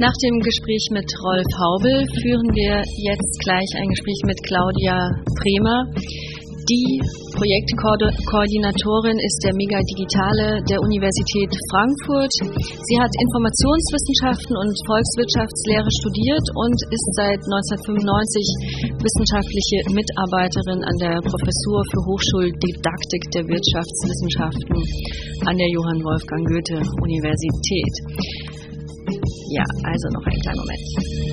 Nach dem Gespräch mit Rolf Haubel führen wir jetzt gleich ein Gespräch mit Claudia Bremer. Die Projektkoordinatorin ist der Mega Digitale der Universität Frankfurt. Sie hat Informationswissenschaften und Volkswirtschaftslehre studiert und ist seit 1995 wissenschaftliche Mitarbeiterin an der Professur für Hochschuldidaktik der Wirtschaftswissenschaften an der Johann Wolfgang Goethe Universität. Ja, also noch einen kleinen Moment.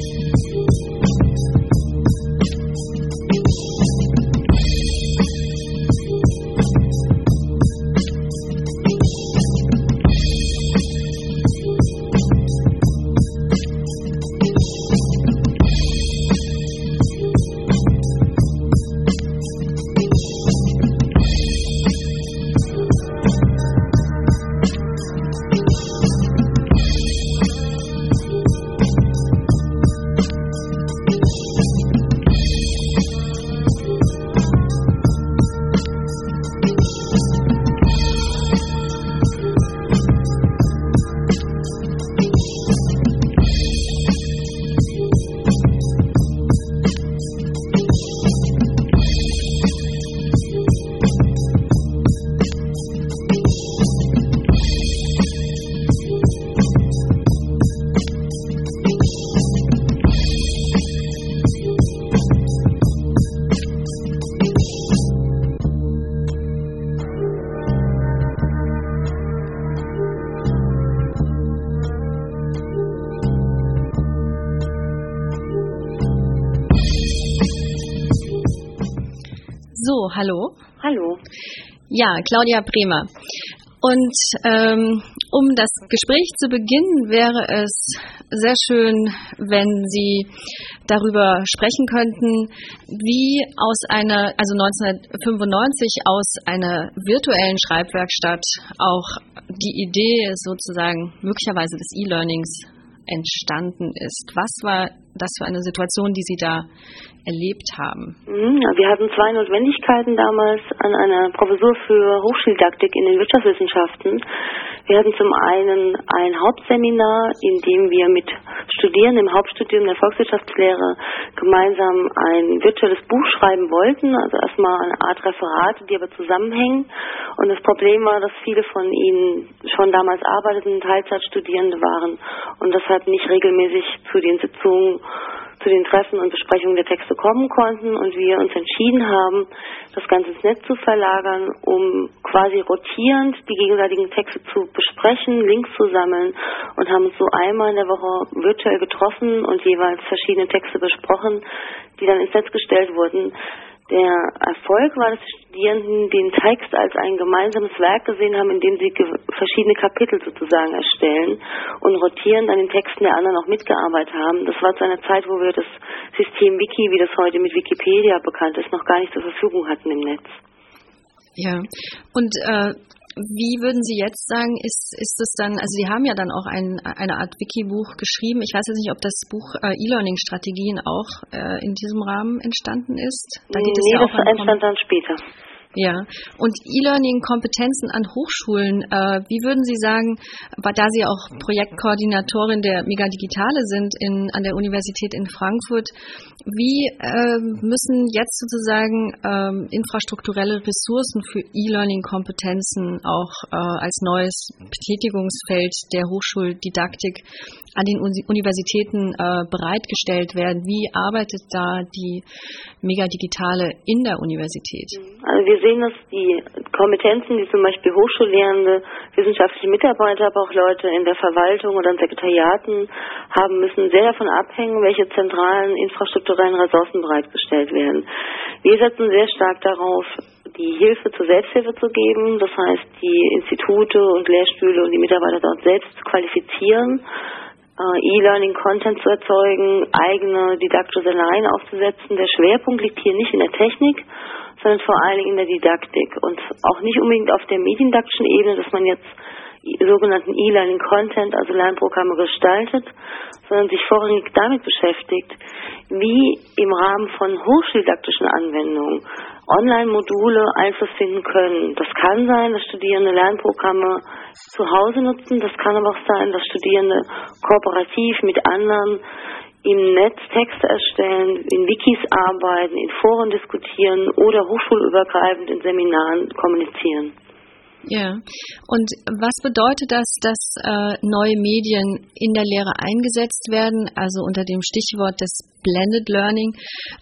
So, hallo. Hallo. Ja, Claudia Bremer. Und um das Gespräch zu beginnen, wäre es sehr schön, wenn Sie darüber sprechen könnten, wie aus einer, also 1995 aus einer virtuellen Schreibwerkstatt auch die Idee sozusagen möglicherweise des E-Learnings entstanden ist. Was war das für eine Situation, die Sie da erlebt haben? Ja, wir hatten zwei Notwendigkeiten damals an einer Professur für Hochschuldidaktik in den Wirtschaftswissenschaften. Wir hatten zum einen ein Hauptseminar, in dem wir mit Studierenden im Hauptstudium der Volkswirtschaftslehre gemeinsam ein virtuelles Buch schreiben wollten, also erstmal eine Art Referate, die aber zusammenhängen. Und das Problem war, dass viele von ihnen schon damals arbeiteten, Teilzeitstudierende waren und deshalb nicht regelmäßig zu den Sitzungen, zu den Treffen und Besprechungen der Texte kommen konnten und wir uns entschieden haben, das Ganze ins Netz zu verlagern, um quasi rotierend die gegenseitigen Texte zu besprechen, Links zu sammeln und haben uns so einmal in der Woche virtuell getroffen und jeweils verschiedene Texte besprochen, die dann ins Netz gestellt wurden. Der Erfolg war, dass die Studierenden den Text als ein gemeinsames Werk gesehen haben, in dem sie verschiedene Kapitel sozusagen erstellen und rotierend an den Texten der anderen auch mitgearbeitet haben. Das war zu einer Zeit, wo wir das System Wiki, wie das heute mit Wikipedia bekannt ist, noch gar nicht zur Verfügung hatten im Netz. Ja, und wie würden Sie jetzt sagen, ist es dann, also Sie haben ja dann auch eine Art Wiki-Buch geschrieben. Ich weiß jetzt nicht, ob das Buch E-Learning-Strategien auch in diesem Rahmen entstanden ist. Da geht es ja auch das entstand dann später. Ja, und E-Learning-Kompetenzen an Hochschulen, wie würden Sie sagen, da Sie auch Projektkoordinatorin der Mega Digitale sind an der Universität in Frankfurt, wie müssen jetzt sozusagen infrastrukturelle Ressourcen für E-Learning-Kompetenzen auch als neues Betätigungsfeld der Hochschuldidaktik an den Universitäten bereitgestellt werden? Wie arbeitet da die Mega Digitale in der Universität? Also wir sehen, dass die Kompetenzen, die zum Beispiel Hochschullehrende, wissenschaftliche Mitarbeiter, aber auch Leute in der Verwaltung oder in Sekretariaten haben müssen, sehr davon abhängen, welche zentralen infrastrukturellen Ressourcen bereitgestellt werden. Wir setzen sehr stark darauf, die Hilfe zur Selbsthilfe zu geben, das heißt, die Institute und Lehrstühle und die Mitarbeiter dort selbst zu qualifizieren, E-Learning-Content zu erzeugen, eigene didaktische Line aufzusetzen. Der Schwerpunkt liegt hier nicht in der Technik, sondern vor allen Dingen in der Didaktik und auch nicht unbedingt auf der mediendidaktischen Ebene, dass man jetzt sogenannten E-Learning-Content, also Lernprogramme gestaltet, sondern sich vorrangig damit beschäftigt, wie im Rahmen von hochschuldidaktischen Anwendungen Online-Module Einfluss finden können. Das kann sein, dass Studierende Lernprogramme zu Hause nutzen. Das kann aber auch sein, dass Studierende kooperativ mit anderen im Netz Texte erstellen, in Wikis arbeiten, in Foren diskutieren oder hochschulübergreifend in Seminaren kommunizieren. Ja, und was bedeutet das, dass neue Medien in der Lehre eingesetzt werden, also unter dem Stichwort des Blended Learning?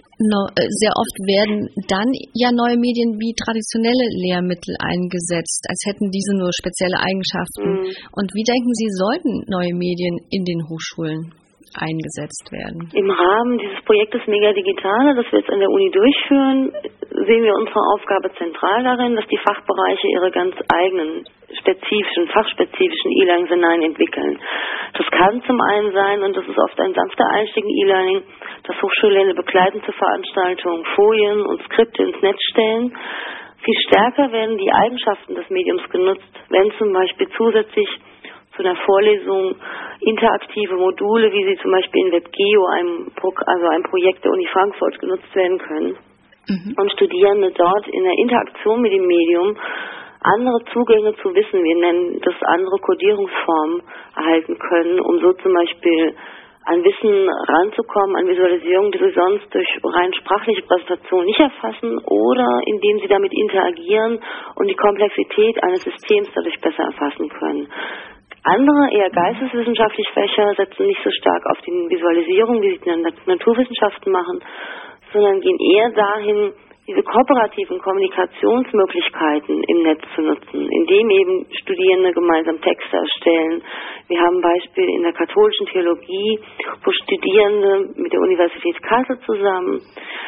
Sehr oft werden dann ja neue Medien wie traditionelle Lehrmittel eingesetzt, als hätten diese nur spezielle Eigenschaften. Und wie denken Sie, sollten neue Medien in den Hochschulen eingesetzt werden? Im Rahmen dieses Projektes Mega Digitale, das wir jetzt an der Uni durchführen, sehen wir unsere Aufgabe zentral darin, dass die Fachbereiche ihre ganz eigenen fachspezifischen E-Learning-Szenarien entwickeln. Das kann zum einen sein, und das ist oft ein sanfter Einstieg in E-Learning, dass Hochschullehrer begleitend zur Veranstaltung Folien und Skripte ins Netz stellen. Viel stärker werden die Eigenschaften des Mediums genutzt, wenn zum Beispiel zusätzlich zu einer Vorlesung interaktive Module, wie sie zum Beispiel in WebGeo, einem Projekt der Uni Frankfurt, genutzt werden können. Und Studierende dort in der Interaktion mit dem Medium andere Zugänge zu Wissen, wir nennen das andere Codierungsformen, erhalten können, um so zum Beispiel an Wissen ranzukommen, an Visualisierungen, die sie sonst durch rein sprachliche Präsentation nicht erfassen, oder indem sie damit interagieren und die Komplexität eines Systems dadurch besser erfassen können. Andere, eher geisteswissenschaftliche Fächer setzen nicht so stark auf die Visualisierung, wie sie in den Naturwissenschaften machen, sondern gehen eher dahin, diese kooperativen Kommunikationsmöglichkeiten im Netz zu nutzen, indem eben Studierende gemeinsam Texte erstellen. Wir haben ein Beispiel in der katholischen Theologie, wo Studierende mit der Universität Kassel zusammen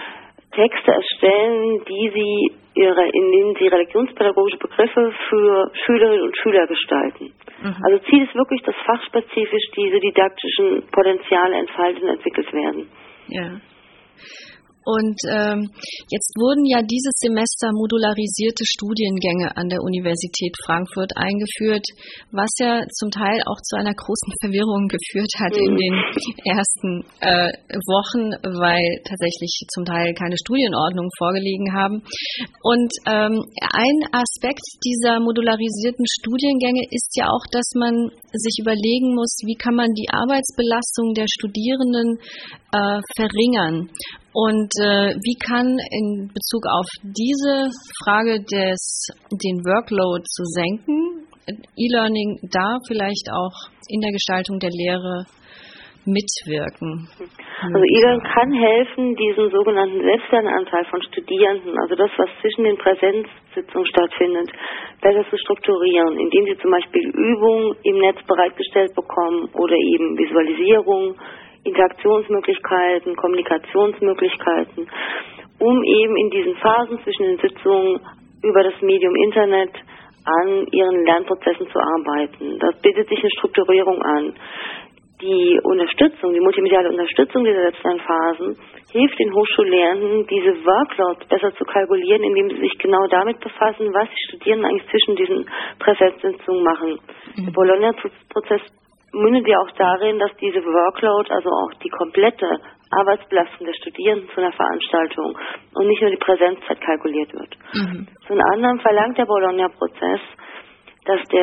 Texte erstellen, in denen sie religionspädagogische Begriffe für Schülerinnen und Schüler gestalten. Also Ziel ist wirklich, dass fachspezifisch diese didaktischen Potenziale entfaltet und entwickelt werden. Ja. Und jetzt wurden ja dieses Semester modularisierte Studiengänge an der Universität Frankfurt eingeführt, was ja zum Teil auch zu einer großen Verwirrung geführt hat in den ersten Wochen, weil tatsächlich zum Teil keine Studienordnungen vorgelegen haben. Und ein Aspekt dieser modularisierten Studiengänge ist ja auch, dass man sich überlegen muss, wie kann man die Arbeitsbelastung der Studierenden verringern. Und wie kann in Bezug auf diese Frage den Workload zu senken, E-Learning da vielleicht auch in der Gestaltung der Lehre mitwirken? Also E-Learning kann helfen, diesen sogenannten Selbstlernanteil von Studierenden, also das, was zwischen den Präsenzsitzungen stattfindet, besser zu strukturieren, indem sie zum Beispiel Übungen im Netz bereitgestellt bekommen oder eben Visualisierung, Interaktionsmöglichkeiten, Kommunikationsmöglichkeiten, um eben in diesen Phasen zwischen den Sitzungen über das Medium Internet an ihren Lernprozessen zu arbeiten. Das bietet sich eine Strukturierung an. Die multimediale Unterstützung dieser Selbstlernphasen hilft den Hochschullehrenden, diese Workload besser zu kalkulieren, indem sie sich genau damit befassen, was die Studierenden eigentlich zwischen diesen Präsenzsitzungen machen. Der Bologna-Prozess mündet ja auch darin, dass diese Workload, also auch die komplette Arbeitsbelastung der Studierenden zu einer Veranstaltung und nicht nur die Präsenzzeit kalkuliert wird. Zum anderen verlangt der Bologna-Prozess, dass die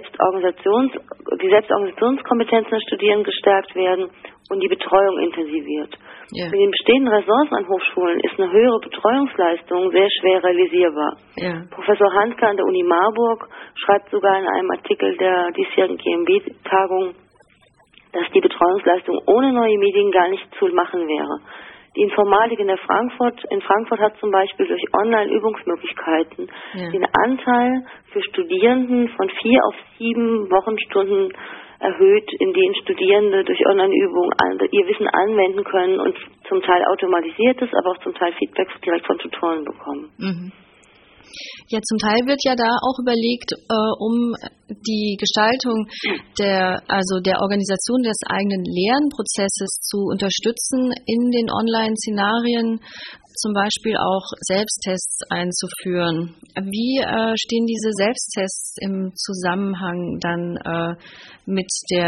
Selbstorganisationskompetenzen der Studierenden gestärkt werden und die Betreuung intensiviert. Yeah. Mit den bestehenden Ressourcen an Hochschulen ist eine höhere Betreuungsleistung sehr schwer realisierbar. Yeah. Professor Handke an der Uni Marburg schreibt sogar in einem Artikel der diesjährigen GMB-Tagung, dass die Betreuungsleistung ohne neue Medien gar nicht zu machen wäre. Die Informatik in Frankfurt hat zum Beispiel durch Online-Übungsmöglichkeiten den Anteil für Studierenden von 4 auf 7 Wochenstunden erhöht, in denen Studierende durch Online-Übungen ihr Wissen anwenden können und zum Teil automatisiertes, aber auch zum Teil Feedbacks direkt von Tutoren bekommen. Ja, zum Teil wird ja da auch überlegt, um die Gestaltung der Organisation des eigenen Lernprozesses zu unterstützen, in den Online-Szenarien zum Beispiel auch Selbsttests einzuführen. Wie stehen diese Selbsttests im Zusammenhang dann mit der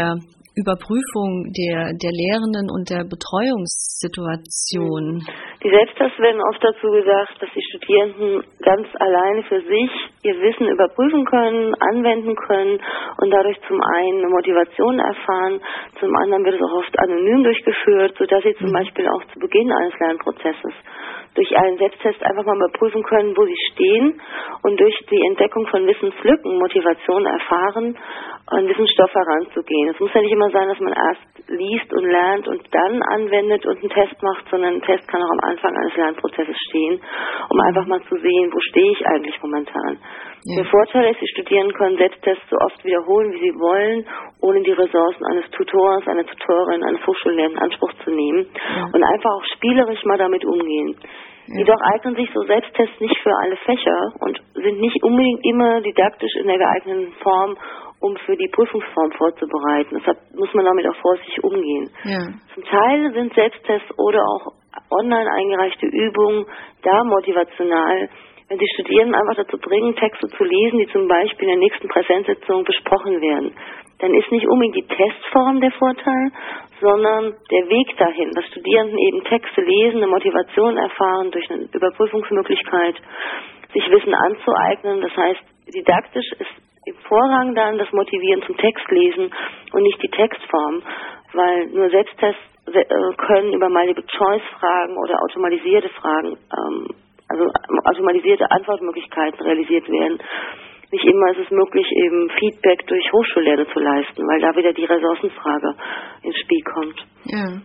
Überprüfung der Lehrenden und der Betreuungssituation? Die Selbsttests werden oft dazu gesagt, dass die Studierenden ganz alleine für sich ihr Wissen überprüfen können, anwenden können und dadurch zum einen eine Motivation erfahren, zum anderen wird es auch oft anonym durchgeführt, sodass sie zum Beispiel auch zu Beginn eines Lernprozesses durch einen Selbsttest einfach mal überprüfen können, wo sie stehen und durch die Entdeckung von Wissenslücken Motivation erfahren, an Wissensstoff heranzugehen. Es muss ja nicht immer sein, dass man erst liest und lernt und dann anwendet und einen Test macht, sondern ein Test kann auch am Anfang eines Lernprozesses stehen, um einfach mal zu sehen, wo stehe ich eigentlich momentan. Ja. Der Vorteil ist, die Studierenden können Selbsttests so oft wiederholen, wie sie wollen, ohne die Ressourcen eines Tutors, einer Tutorin, eines Hochschullehrenden in Anspruch zu nehmen und einfach auch spielerisch mal damit umgehen. Jedoch eignen sich so Selbsttests nicht für alle Fächer und sind nicht unbedingt immer didaktisch in der geeigneten Form, um für die Prüfungsform vorzubereiten. Deshalb muss man damit auch vorsichtig umgehen. Ja. Zum Teil sind Selbsttests oder auch online eingereichte Übungen da motivational, wenn die Studierenden einfach dazu bringen, Texte zu lesen, die zum Beispiel in der nächsten Präsenzsitzung besprochen werden. Dann ist nicht unbedingt die Testform der Vorteil, sondern der Weg dahin, dass Studierenden eben Texte lesen, eine Motivation erfahren durch eine Überprüfungsmöglichkeit, sich Wissen anzueignen. Das heißt, didaktisch ist im Vorrang dann das Motivieren zum Textlesen und nicht die Textform, weil nur Selbsttests können über Multiple-Choice-Fragen oder automatisierte Fragen, also automatisierte Antwortmöglichkeiten realisiert werden. Nicht immer ist es möglich, eben Feedback durch Hochschullehre zu leisten, weil da wieder die Ressourcenfrage ins Spiel kommt. Ja.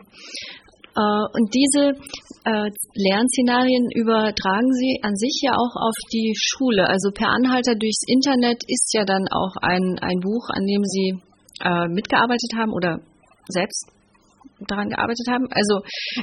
Und diese Lernszenarien übertragen Sie an sich ja auch auf die Schule. Also Per Anhalter durchs Internet ist ja dann auch ein Buch, an dem Sie mitgearbeitet haben oder selbst daran gearbeitet haben. Also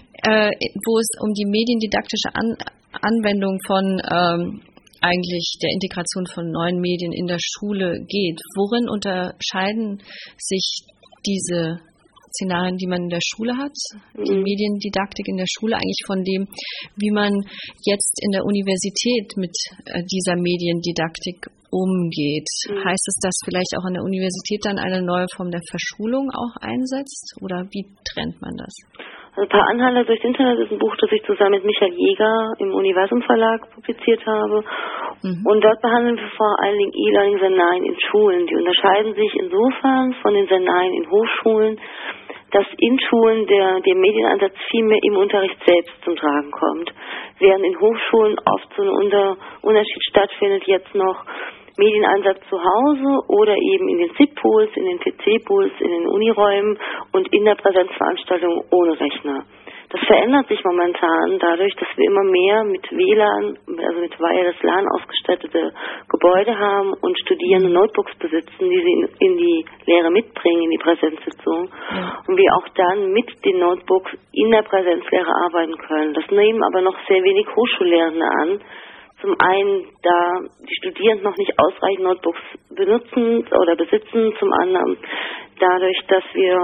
wo es um die mediendidaktische Anwendung von eigentlich der Integration von neuen Medien in der Schule geht. Worin unterscheiden sich diese Szenarien, die man in der Schule hat, die Mediendidaktik in der Schule eigentlich von dem, wie man jetzt in der Universität mit dieser Mediendidaktik umgeht? Heißt es, dass vielleicht auch an der Universität dann eine neue Form der Verschulung auch einsetzt? Oder wie trennt man das? Also Per Anhalter durchs Internet ist ein Buch, das ich zusammen mit Michael Jäger im Universum Verlag publiziert habe. Und dort behandeln wir vor allen Dingen E-Learning-Szenarien in Schulen. Die unterscheiden sich insofern von den Szenarien in Hochschulen, dass in Schulen der Medienansatz viel mehr im Unterricht selbst zum Tragen kommt. Während in Hochschulen oft so ein Unterschied stattfindet, jetzt noch Medienansatz zu Hause oder eben in den SIP-Pools, in den PC-Pools, in den Uniräumen und in der Präsenzveranstaltung ohne Rechner. Das verändert sich momentan dadurch, dass wir immer mehr mit WLAN, also mit Wireless LAN ausgestattete Gebäude haben und Studierende Notebooks besitzen, die sie in die Lehre mitbringen, in die Präsenzsitzung. Und wir auch dann mit den Notebooks in der Präsenzlehre arbeiten können. Das nehmen aber noch sehr wenig Hochschullehrende an. Zum einen, da die Studierenden noch nicht ausreichend Notebooks benutzen oder besitzen, zum anderen dadurch, dass wir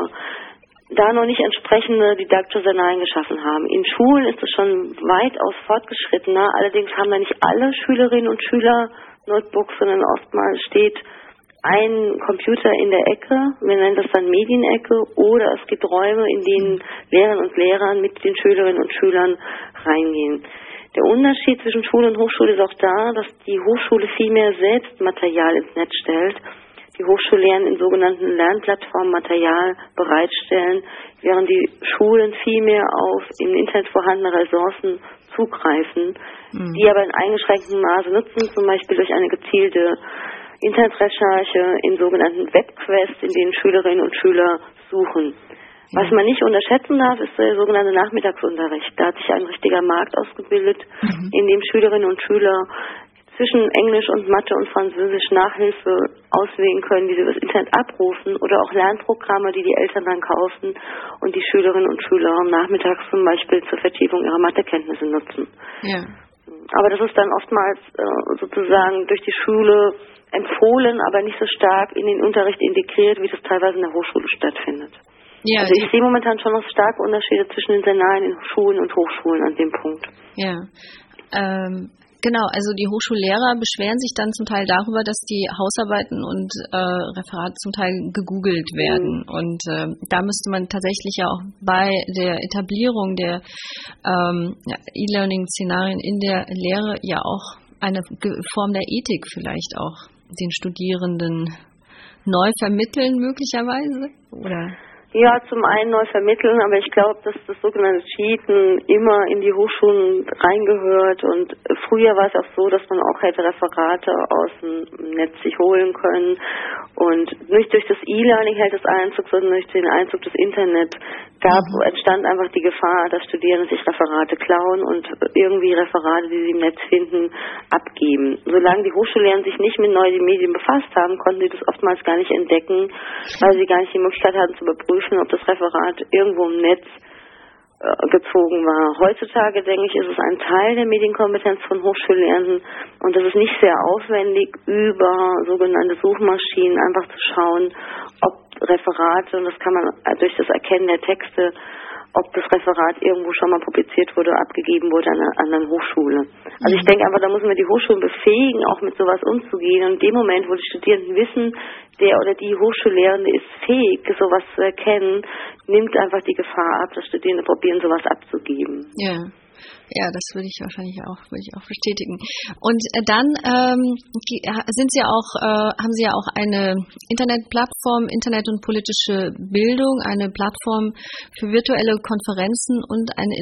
da noch nicht entsprechende didaktische Szenarien geschaffen haben. In Schulen ist es schon weitaus fortgeschrittener, allerdings haben da nicht alle Schülerinnen und Schüler Notebooks, sondern oftmals steht ein Computer in der Ecke, wir nennen das dann Medienecke, oder es gibt Räume, in denen Lehrerinnen und Lehrer mit den Schülerinnen und Schülern reingehen. Der Unterschied zwischen Schule und Hochschule ist auch da, dass die Hochschule viel mehr selbst Material ins Netz stellt. Die Hochschullehrer in sogenannten Lernplattformen Material bereitstellen, während die Schulen viel mehr auf im Internet vorhandene Ressourcen zugreifen, die aber in eingeschränktem Maße nutzen, zum Beispiel durch eine gezielte Internetrecherche in sogenannten Webquests, in denen Schülerinnen und Schüler suchen. Was man nicht unterschätzen darf, ist der sogenannte Nachmittagsunterricht. Da hat sich ein richtiger Markt ausgebildet, in dem Schülerinnen und Schüler zwischen Englisch und Mathe und Französisch Nachhilfe auswählen können, die sie über das Internet abrufen, oder auch Lernprogramme, die die Eltern dann kaufen und die Schülerinnen und Schüler nachmittags zum Beispiel zur Vertiefung ihrer Mathekenntnisse nutzen. Ja. Aber das ist dann oftmals sozusagen durch die Schule empfohlen, aber nicht so stark in den Unterricht integriert, wie das teilweise in der Hochschule stattfindet. Ja, also ich sehe momentan schon noch starke Unterschiede zwischen den Szenarien in Schulen und Hochschulen an dem Punkt. Ja. Genau, also die Hochschullehrer beschweren sich dann zum Teil darüber, dass die Hausarbeiten und Referate zum Teil gegoogelt werden. Und da müsste man tatsächlich ja auch bei der Etablierung der E-Learning-Szenarien in der Lehre ja auch eine Form der Ethik vielleicht auch den Studierenden neu vermitteln möglicherweise, oder? Ja, zum einen neu vermitteln, aber ich glaube, dass das sogenannte Cheaten immer in die Hochschulen reingehört und früher war es auch so, dass man auch hätte Referate aus dem Netz sich holen können und nicht durch das E-Learning hält es Einzug, sondern durch den Einzug des Internet entstand einfach die Gefahr, dass Studierende sich Referate klauen und irgendwie Referate, die sie im Netz finden, abgeben. Solange die Hochschullehrer sich nicht mit neuen Medien befasst haben, konnten sie das oftmals gar nicht entdecken, weil sie gar nicht die Möglichkeit hatten zu überprüfen, ob das Referat irgendwo im Netz gezogen war. Heutzutage, denke ich, ist es ein Teil der Medienkompetenz von Hochschullehrenden und das ist nicht sehr aufwendig, über sogenannte Suchmaschinen einfach zu schauen, ob Referate, und das kann man durch das Erkennen der Texte, ob das Referat irgendwo schon mal publiziert wurde, abgegeben wurde an einer Hochschule. Also ich denke einfach, da müssen wir die Hochschulen befähigen, auch mit sowas umzugehen. Und in dem Moment, wo die Studierenden wissen, der oder die Hochschullehrende ist fähig, sowas zu erkennen, nimmt einfach die Gefahr ab, dass Studierende probieren, sowas abzugeben. Ja, das würde ich auch bestätigen. Und dann haben Sie ja auch eine Internetplattform, Internet und politische Bildung, eine Plattform für virtuelle Konferenzen und eine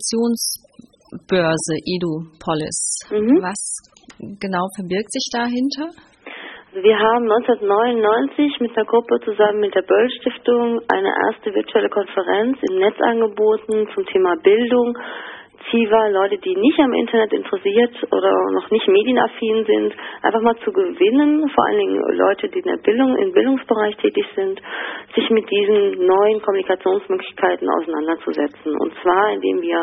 Informationsbörse, EduPolis. Was genau verbirgt sich dahinter? Wir haben 1999 mit einer Gruppe zusammen mit der Böll-Stiftung eine erste virtuelle Konferenz im Netz angeboten zum Thema Bildung. Ziel war, Leute, die nicht am Internet interessiert oder noch nicht medienaffin sind, einfach mal zu gewinnen, vor allen Dingen Leute, die im Bildungsbereich tätig sind, sich mit diesen neuen Kommunikationsmöglichkeiten auseinanderzusetzen. Und zwar, indem wir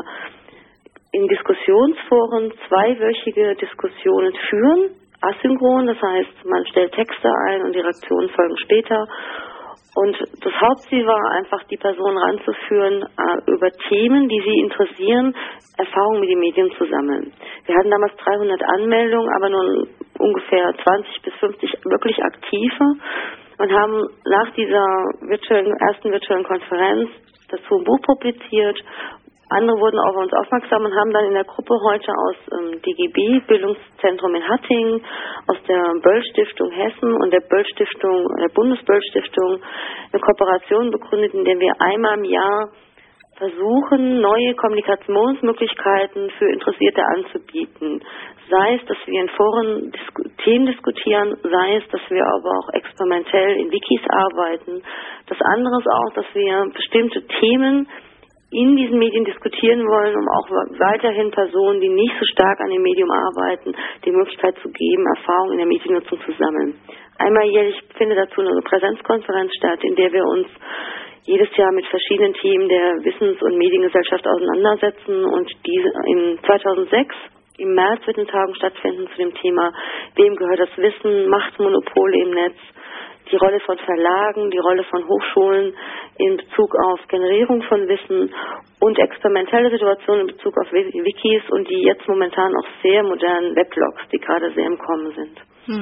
in Diskussionsforen zweiwöchige Diskussionen führen, asynchron, das heißt, man stellt Texte ein und die Reaktionen folgen später. Und das Hauptziel war einfach, die Person ranzuführen, über Themen, die sie interessieren, Erfahrungen mit den Medien zu sammeln. Wir hatten damals 300 Anmeldungen, aber nur ungefähr 20 bis 50 wirklich aktive und haben nach dieser ersten virtuellen Konferenz dazu ein Buch publiziert. Andere wurden auf uns aufmerksam und haben dann in der Gruppe heute aus DGB, Bildungszentrum in Hattingen, aus der Böll-Stiftung Hessen und der Bundesböll-Stiftung eine Kooperation begründet, in der wir einmal im Jahr versuchen, neue Kommunikationsmöglichkeiten für Interessierte anzubieten. Sei es, dass wir in Foren Themen diskutieren, sei es, dass wir aber auch experimentell in Wikis arbeiten. Das andere ist auch, dass wir bestimmte Themen in diesen Medien diskutieren wollen, um auch weiterhin Personen, die nicht so stark an dem Medium arbeiten, die Möglichkeit zu geben, Erfahrungen in der Mediennutzung zu sammeln. Einmal jährlich findet dazu eine Präsenzkonferenz statt, in der wir uns jedes Jahr mit verschiedenen Themen der Wissens- und Mediengesellschaft auseinandersetzen und diese in 2006 im März wird eine Tagung stattfinden zu dem Thema, wem gehört das Wissen, Machtmonopole im Netz, die Rolle von Verlagen, die Rolle von Hochschulen in Bezug auf Generierung von Wissen und experimentelle Situationen in Bezug auf Wikis und die jetzt momentan auch sehr modernen Weblogs, die gerade sehr im Kommen sind.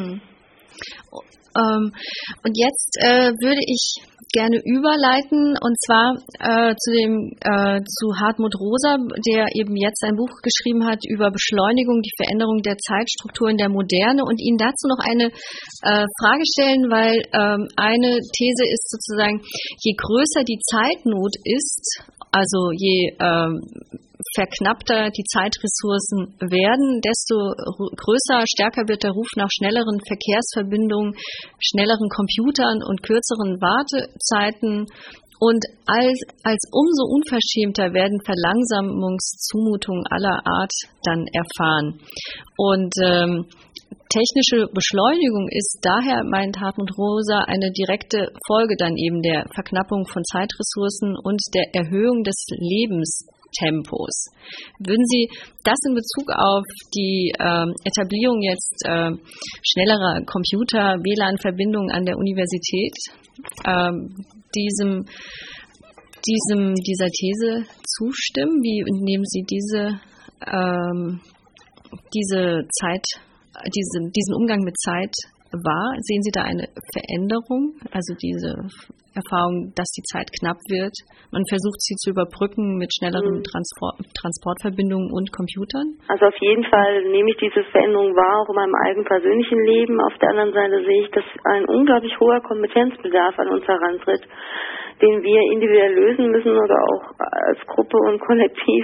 Und jetzt würde ich gerne überleiten, und zwar zu Hartmut Rosa, der eben jetzt ein Buch geschrieben hat über Beschleunigung, die Veränderung der Zeitstrukturen der Moderne, und Ihnen dazu noch eine Frage stellen, weil eine These ist sozusagen, je größer die Zeitnot ist, also je verknappter die Zeitressourcen werden, desto größer, stärker wird der Ruf nach schnelleren Verkehrsverbindungen, schnelleren Computern und kürzeren Wartezeiten. Und als umso unverschämter werden Verlangsamungszumutungen aller Art dann erfahren. Und technische Beschleunigung ist daher, meint Hartmut Rosa, eine direkte Folge dann eben der Verknappung von Zeitressourcen und der Erhöhung des Lebenstempos. Würden Sie das in Bezug auf die Etablierung jetzt schnellerer Computer, WLAN-Verbindungen an der Universität, dieser These zustimmen? Wie nehmen Sie diese diesen Umgang mit Zeit wahr? Sehen Sie da eine Veränderung? Also diese Erfahrung, dass die Zeit knapp wird. Man versucht, sie zu überbrücken mit schnelleren Transportverbindungen und Computern? Also auf jeden Fall nehme ich diese Veränderung wahr, auch in meinem eigenen persönlichen Leben. Auf der anderen Seite sehe ich, dass ein unglaublich hoher Kompetenzbedarf an uns herantritt, den wir individuell lösen müssen oder auch als Gruppe und kollektiv.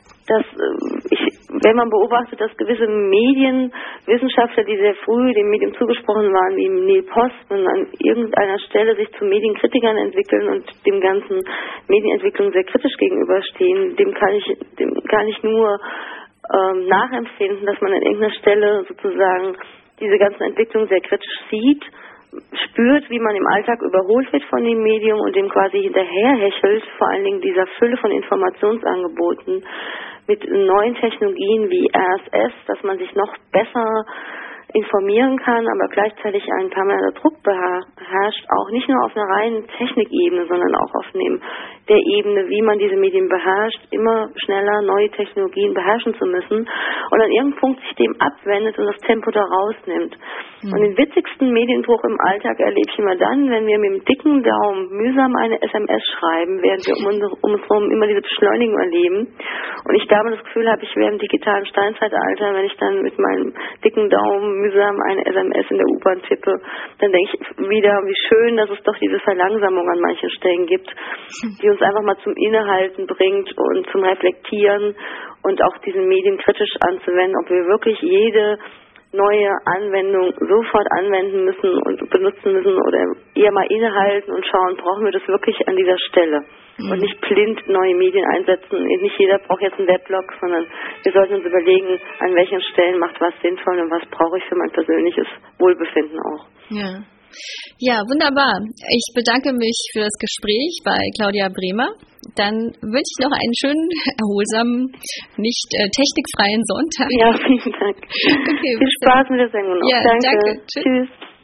Wenn man beobachtet, dass gewisse Medienwissenschaftler, die sehr früh dem Medium zugesprochen waren, wie Neil Postman, an irgendeiner Stelle sich zu Medienkritikern entwickeln und dem ganzen Medienentwicklung sehr kritisch gegenüberstehen, dem kann ich nur nachempfinden, dass man an irgendeiner Stelle sozusagen diese ganzen Entwicklungen sehr kritisch sieht, spürt, wie man im Alltag überholt wird von dem Medium und dem quasi hinterherhechelt, vor allen Dingen dieser Fülle von Informationsangeboten mit neuen Technologien wie RSS, dass man sich noch besser informieren kann, aber gleichzeitig ein permanenter Druck beherrscht, auch nicht nur auf einer reinen Technikebene, sondern auch auf der Ebene, wie man diese Medien beherrscht, immer schneller neue Technologien beherrschen zu müssen und an irgendeinem Punkt sich dem abwendet und das Tempo da rausnimmt. Und den witzigsten Medienbruch im Alltag erlebe ich immer dann, wenn wir mit dem dicken Daumen mühsam eine SMS schreiben, während wir um uns herum immer diese Beschleunigung erleben. Und ich damit das Gefühl habe, ich wäre im digitalen Steinzeitalter, wenn ich dann mit meinem dicken Daumen mühsam eine SMS in der U-Bahn tippe, dann denke ich wieder, wie schön, dass es doch diese Verlangsamung an manchen Stellen gibt, die uns einfach mal zum Innehalten bringt und zum Reflektieren und auch diesen Medien kritisch anzuwenden, ob wir wirklich jede neue Anwendung sofort anwenden müssen und benutzen müssen oder eher mal innehalten und schauen, brauchen wir das wirklich an dieser Stelle und nicht blind neue Medien einsetzen. Nicht jeder braucht jetzt einen Weblog, sondern wir sollten uns überlegen, an welchen Stellen macht was sinnvoll und was brauche ich für mein persönliches Wohlbefinden auch. Ja, wunderbar. Ich bedanke mich für das Gespräch bei Claudia Bremer. Dann wünsche ich noch einen schönen, erholsamen, nicht technikfreien Sonntag. Ja, vielen Dank. Okay, viel Spaß mit der Sendung noch. Ja, danke. Tschüss.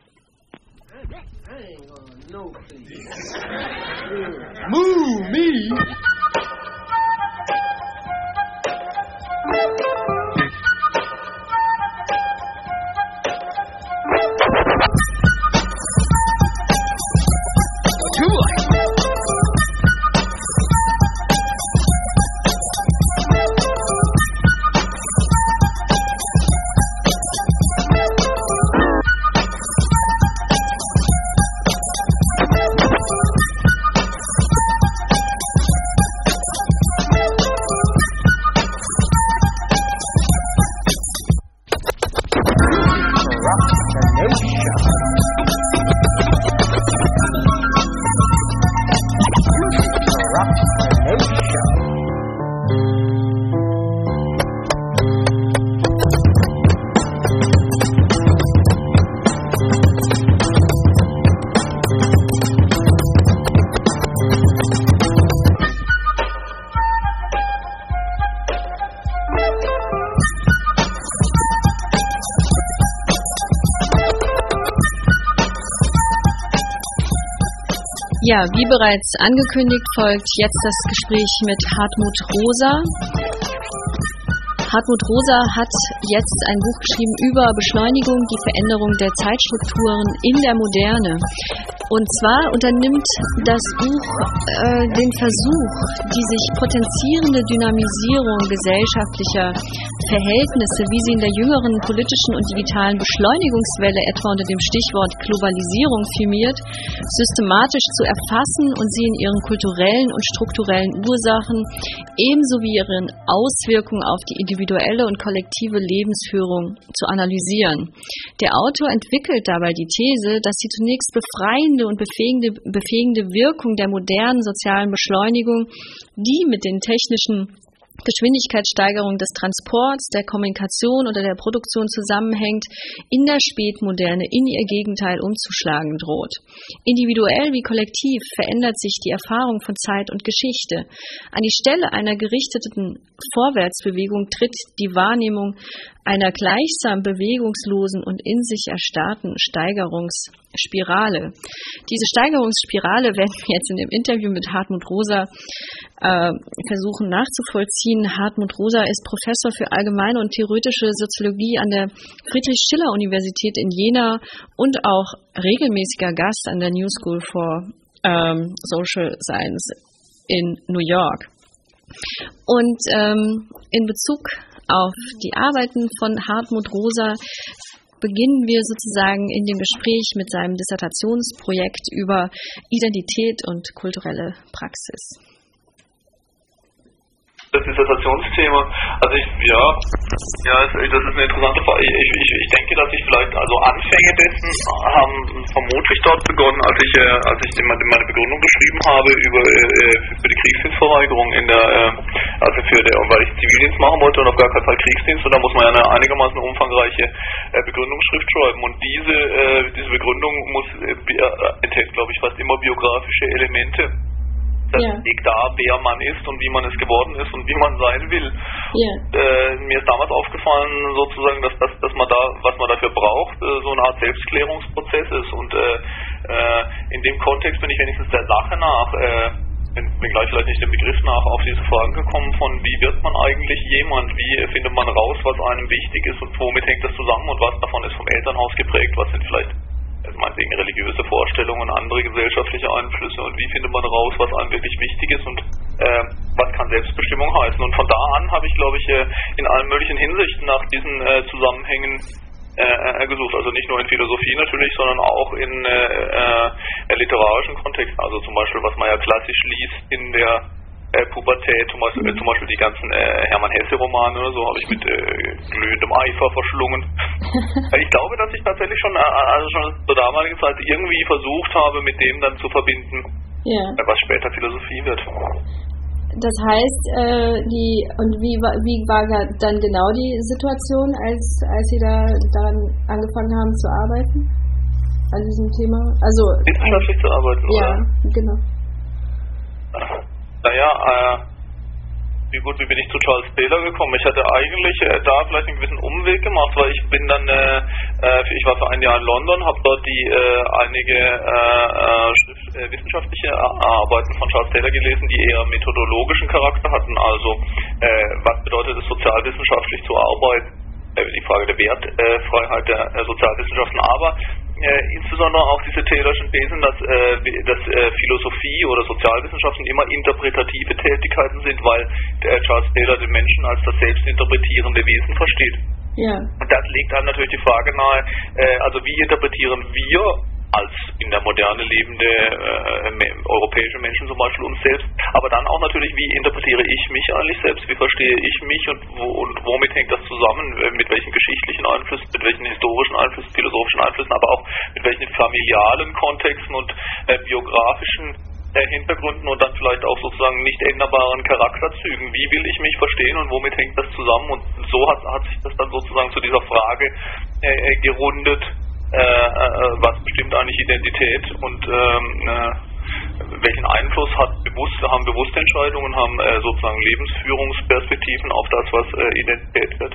Move me. Ja, wie bereits angekündigt, folgt jetzt das Gespräch mit Hartmut Rosa. Hartmut Rosa hat jetzt ein Buch geschrieben über Beschleunigung, die Veränderung der Zeitstrukturen in der Moderne. Und zwar unternimmt das Buch den Versuch, die sich potenzierende Dynamisierung gesellschaftlicher Verhältnisse, wie sie in der jüngeren politischen und digitalen Beschleunigungswelle etwa unter dem Stichwort Globalisierung firmiert, systematisch zu erfassen und sie in ihren kulturellen und strukturellen Ursachen ebenso wie ihren Auswirkungen auf die individuelle und kollektive Lebensführung zu analysieren. Der Autor entwickelt dabei die These, dass die zunächst befreiende und befähigende Wirkung der modernen sozialen Beschleunigung, die mit den technischen Geschwindigkeitssteigerung des Transports, der Kommunikation oder der Produktion zusammenhängt, in der Spätmoderne in ihr Gegenteil umzuschlagen droht. Individuell wie kollektiv verändert sich die Erfahrung von Zeit und Geschichte. An die Stelle einer gerichteten Vorwärtsbewegung tritt die Wahrnehmung einer gleichsam bewegungslosen und in sich erstarrten Steigerungsspirale. Diese Steigerungsspirale werden wir jetzt in dem Interview mit Hartmut Rosa versuchen nachzuvollziehen. Hartmut Rosa ist Professor für allgemeine und theoretische Soziologie an der Friedrich-Schiller-Universität in Jena und auch regelmäßiger Gast an der New School for Social Science in New York. Und in Bezug auf die Arbeiten von Hartmut Rosa beginnen wir sozusagen in dem Gespräch mit seinem Dissertationsprojekt über Identität und kulturelle Praxis. Das Dissertationsthema, also das ist eine interessante Frage. Ich denke, dass ich vielleicht, also Anfänge dessen haben vermutlich dort begonnen, als ich meine Begründung geschrieben habe für die Kriegsdienstverweigerung weil ich Zivildienst machen wollte und auf gar keinen Fall Kriegsdienst, und da muss man ja eine einigermaßen umfangreiche Begründungsschrift schreiben, und diese Begründung enthält, glaube ich, fast immer biografische Elemente. Das liegt da, wer man ist und wie man es geworden ist und wie man sein will. Mir ist damals aufgefallen, sozusagen, dass man da, was man dafür braucht, so eine Art Selbstklärungsprozess ist. Und in dem Kontext bin ich wenigstens der Sache nach, bin gleich vielleicht nicht dem Begriff nach, auf diese Fragen gekommen von, wie wird man eigentlich jemand, wie findet man raus, was einem wichtig ist und womit hängt das zusammen und was davon ist vom Elternhaus geprägt, was sind vielleicht meinetwegen religiöse Vorstellungen, andere gesellschaftliche Einflüsse, und wie findet man raus, was einem wirklich wichtig ist und was kann Selbstbestimmung heißen. Und von da an habe ich, glaube ich, in allen möglichen Hinsichten nach diesen Zusammenhängen gesucht. Also nicht nur in Philosophie natürlich, sondern auch in literarischen Kontexten. Also zum Beispiel, was man ja klassisch liest in der Pubertät, zum Beispiel die ganzen Hermann Hesse-Romane oder so, habe ich mit glühendem Eifer verschlungen. Ich glaube, dass ich tatsächlich schon zur damaligen Zeit irgendwie versucht habe, mit dem dann zu verbinden, was später Philosophie wird. Das heißt, wie war dann genau die Situation, als Sie daran angefangen haben zu arbeiten? An diesem Thema? Also wissenschaftlich zu arbeiten, oder? Ja, genau. Wie bin ich zu Charles Taylor gekommen? Ich hatte eigentlich da vielleicht einen gewissen Umweg gemacht, weil ich bin dann, ich war für ein Jahr in London, habe dort einige wissenschaftliche Arbeiten von Charles Taylor gelesen, die eher methodologischen Charakter hatten, also was bedeutet es, sozialwissenschaftlich zu arbeiten, die Frage der Wertfreiheit der Sozialwissenschaften, aber insbesondere auch diese Taylorschen Thesen, dass Philosophie oder Sozialwissenschaften immer interpretative Tätigkeiten sind, weil Charles Taylor den Menschen als das selbstinterpretierende Wesen versteht. Und das legt dann natürlich die Frage nahe, also wie interpretieren wir als in der Moderne lebende europäische Menschen zum Beispiel uns selbst, aber dann auch natürlich, wie interpretiere ich mich eigentlich selbst, wie verstehe ich mich und womit hängt das zusammen, mit welchen geschichtlichen Einflüssen, mit welchen historischen Einflüssen, philosophischen Einflüssen, aber auch mit welchen familialen Kontexten und biografischen Hintergründen und dann vielleicht auch sozusagen nicht änderbaren Charakterzügen. Wie will ich mich verstehen und womit hängt das zusammen? Und so hat sich das dann sozusagen zu dieser Frage gerundet, was bestimmt eigentlich Identität und welchen Einfluss haben bewusste Entscheidungen, haben sozusagen Lebensführungsperspektiven auf das, was Identität wird.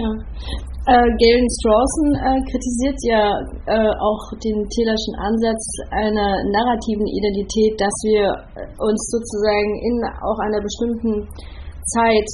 Galen Strawson kritisiert ja auch den Taylorschen Ansatz einer narrativen Identität, dass wir uns sozusagen in auch einer bestimmten Zeit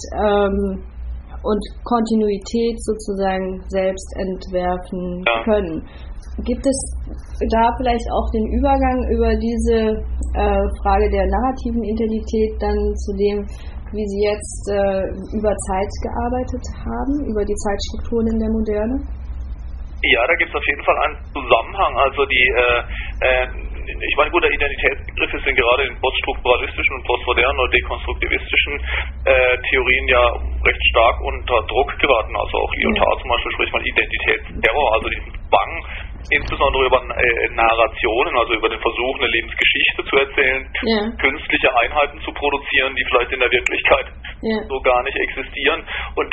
und Kontinuität sozusagen selbst entwerfen können. Gibt es da vielleicht auch den Übergang über diese Frage der narrativen Identität dann zu dem, wie Sie jetzt über Zeit gearbeitet haben, über die Zeitstrukturen in der Moderne? Ja, da gibt es auf jeden Fall einen Zusammenhang. Also ich meine, gut, der Identitätsbegriffe sind gerade in poststrukturalistischen und postmodernen oder dekonstruktivistischen Theorien ja recht stark unter Druck geraten. Also auch Lyotard zum Beispiel spricht man Identitätsterror, also diesen Zwang, insbesondere über Narrationen, also über den Versuch, eine Lebensgeschichte zu erzählen, künstliche Einheiten zu produzieren, die vielleicht in der Wirklichkeit so gar nicht existieren. Und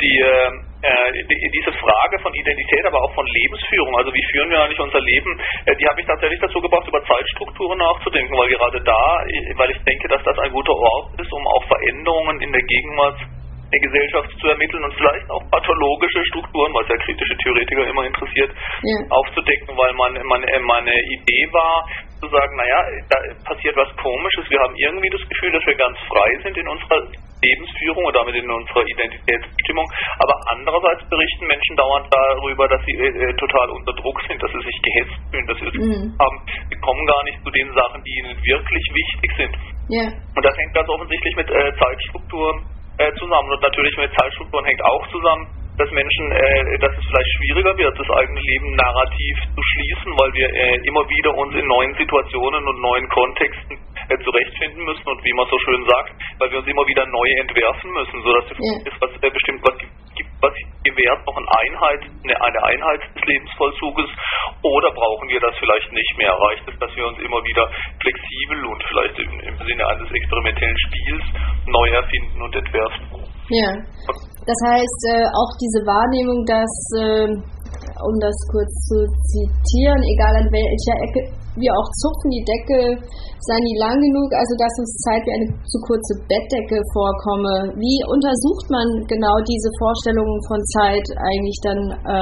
diese Frage von Identität, aber auch von Lebensführung, also wie führen wir eigentlich unser Leben, die habe ich tatsächlich dazu gebracht, über Zeitstrukturen nachzudenken, weil ich denke, dass das ein guter Ort ist, um auch Veränderungen in der Gegenwart der Gesellschaft zu ermitteln und vielleicht auch pathologische Strukturen, was ja kritische Theoretiker immer interessiert, aufzudecken, weil meine Idee war, zu sagen, da passiert was Komisches, wir haben irgendwie das Gefühl, dass wir ganz frei sind in unserer Lebensführung und damit in unserer Identitätsbestimmung, aber andererseits berichten Menschen dauernd darüber, dass sie total unter Druck sind, dass sie sich gehetzt fühlen, dass sie das Gefühl haben, sie kommen gar nicht zu den Sachen, die ihnen wirklich wichtig sind. Und das hängt ganz offensichtlich mit Zeitstrukturen zusammen und natürlich mit Zeitstrukturen hängt auch zusammen, dass Menschen, dass es vielleicht schwieriger wird, das eigene Leben narrativ zu schließen, weil wir immer wieder uns in neuen Situationen und neuen Kontexten zurechtfinden müssen und wie man so schön sagt, weil wir uns immer wieder neu entwerfen müssen, sodass es was bestimmt was gibt, was gewährt noch eine Einheit des Lebensvollzuges, oder brauchen wir das vielleicht nicht mehr? Reicht es, dass wir uns immer wieder flexibel und vielleicht im Sinne eines experimentellen Spiels neu erfinden und entwerfen? Ja, das heißt auch diese Wahrnehmung, dass, um das kurz zu zitieren, egal an welcher Ecke wir auch zupfen, die Decke sei nie lang genug, also dass uns Zeit wie eine zu kurze Bettdecke vorkomme. Wie untersucht man genau diese Vorstellungen von Zeit eigentlich dann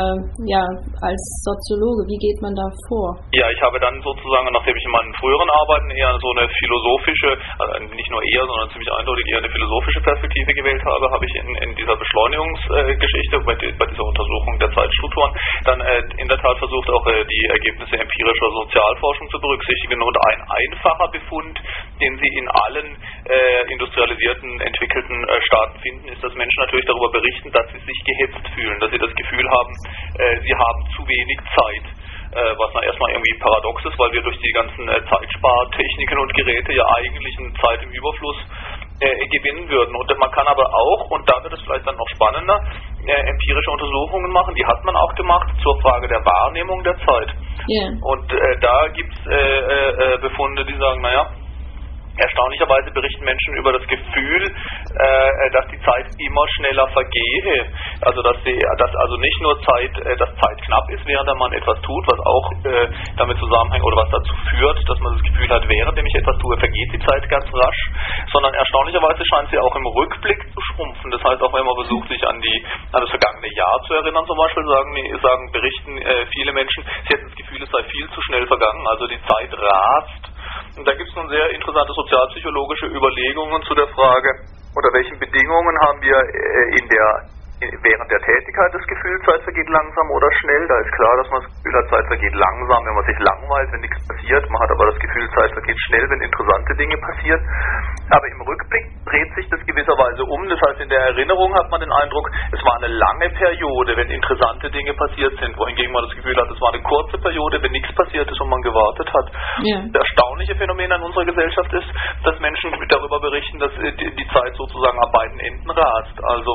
als Soziologe? Wie geht man da vor? Ja, ich habe dann sozusagen, nachdem ich in meinen früheren Arbeiten eher so eine philosophische, also nicht nur eher, sondern ziemlich eindeutig eher eine philosophische Perspektive gewählt habe ich in dieser Beschleunigungsgeschichte, bei dieser Untersuchung der Zeitstrukturen, dann in der Tat versucht, auch die Ergebnisse empirischer Sozialforschung zu berücksichtigen, und ein einfacher Befund, den Sie in allen industrialisierten, entwickelten Staaten finden, ist, dass Menschen natürlich darüber berichten, dass sie sich gehetzt fühlen, dass sie das Gefühl haben, sie haben zu wenig Zeit. Was erstmal irgendwie paradox ist, weil wir durch die ganzen Zeitspartechniken und Geräte ja eigentlich eine Zeit im Überfluss gewinnen würden. Und man kann aber auch, und da wird es vielleicht dann noch spannender, empirische Untersuchungen machen, die hat man auch gemacht, zur Frage der Wahrnehmung der Zeit. Und da gibt es Befunde, die sagen, erstaunlicherweise berichten Menschen über das Gefühl, dass die Zeit immer schneller vergehe. Also dass also nicht nur dass Zeit knapp ist, während man etwas tut, was auch damit zusammenhängt oder was dazu führt, dass man das Gefühl hat, während ich etwas tue, vergeht die Zeit ganz rasch, sondern erstaunlicherweise scheint sie auch im Rückblick zu schrumpfen. Das heißt, auch wenn man versucht, sich an das vergangene Jahr zu erinnern, zum Beispiel, berichten viele Menschen, sie hätten das Gefühl, es sei viel zu schnell vergangen, also die Zeit rast. Und da gibt es nun sehr interessante sozialpsychologische Überlegungen zu der Frage, unter welchen Bedingungen haben wir während der Tätigkeit das Gefühl, Zeit vergeht langsam oder schnell. Da ist klar, dass man das Gefühl hat, Zeit vergeht langsam, wenn man sich langweilt, wenn nichts passiert. Man hat aber das Gefühl, Zeit vergeht schnell, wenn interessante Dinge passieren. Aber im Rückblick dreht sich das gewisserweise um. Das heißt, in der Erinnerung hat man den Eindruck, es war eine lange Periode, wenn interessante Dinge passiert sind, wohingegen man das Gefühl hat, es war eine kurze Periode, wenn nichts passiert ist und man gewartet hat. Das erstaunliche Phänomen an unserer Gesellschaft ist, dass Menschen darüber berichten, dass die Zeit sozusagen an beiden Enden rast. Also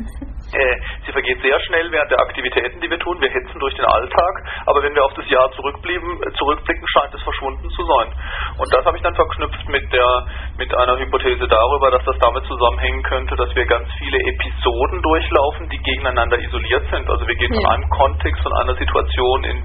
sie vergeht sehr schnell während der Aktivitäten, die wir tun. Wir hetzen durch den Alltag, aber wenn wir auf das Jahr zurückblicken, scheint es verschwunden zu sein. Und das habe ich dann verknüpft mit einer Hypothese darüber, dass das damit zusammenhängen könnte, dass wir ganz viele Episoden durchlaufen, die gegeneinander isoliert sind. Also wir gehen von einem Kontext, von einer Situation in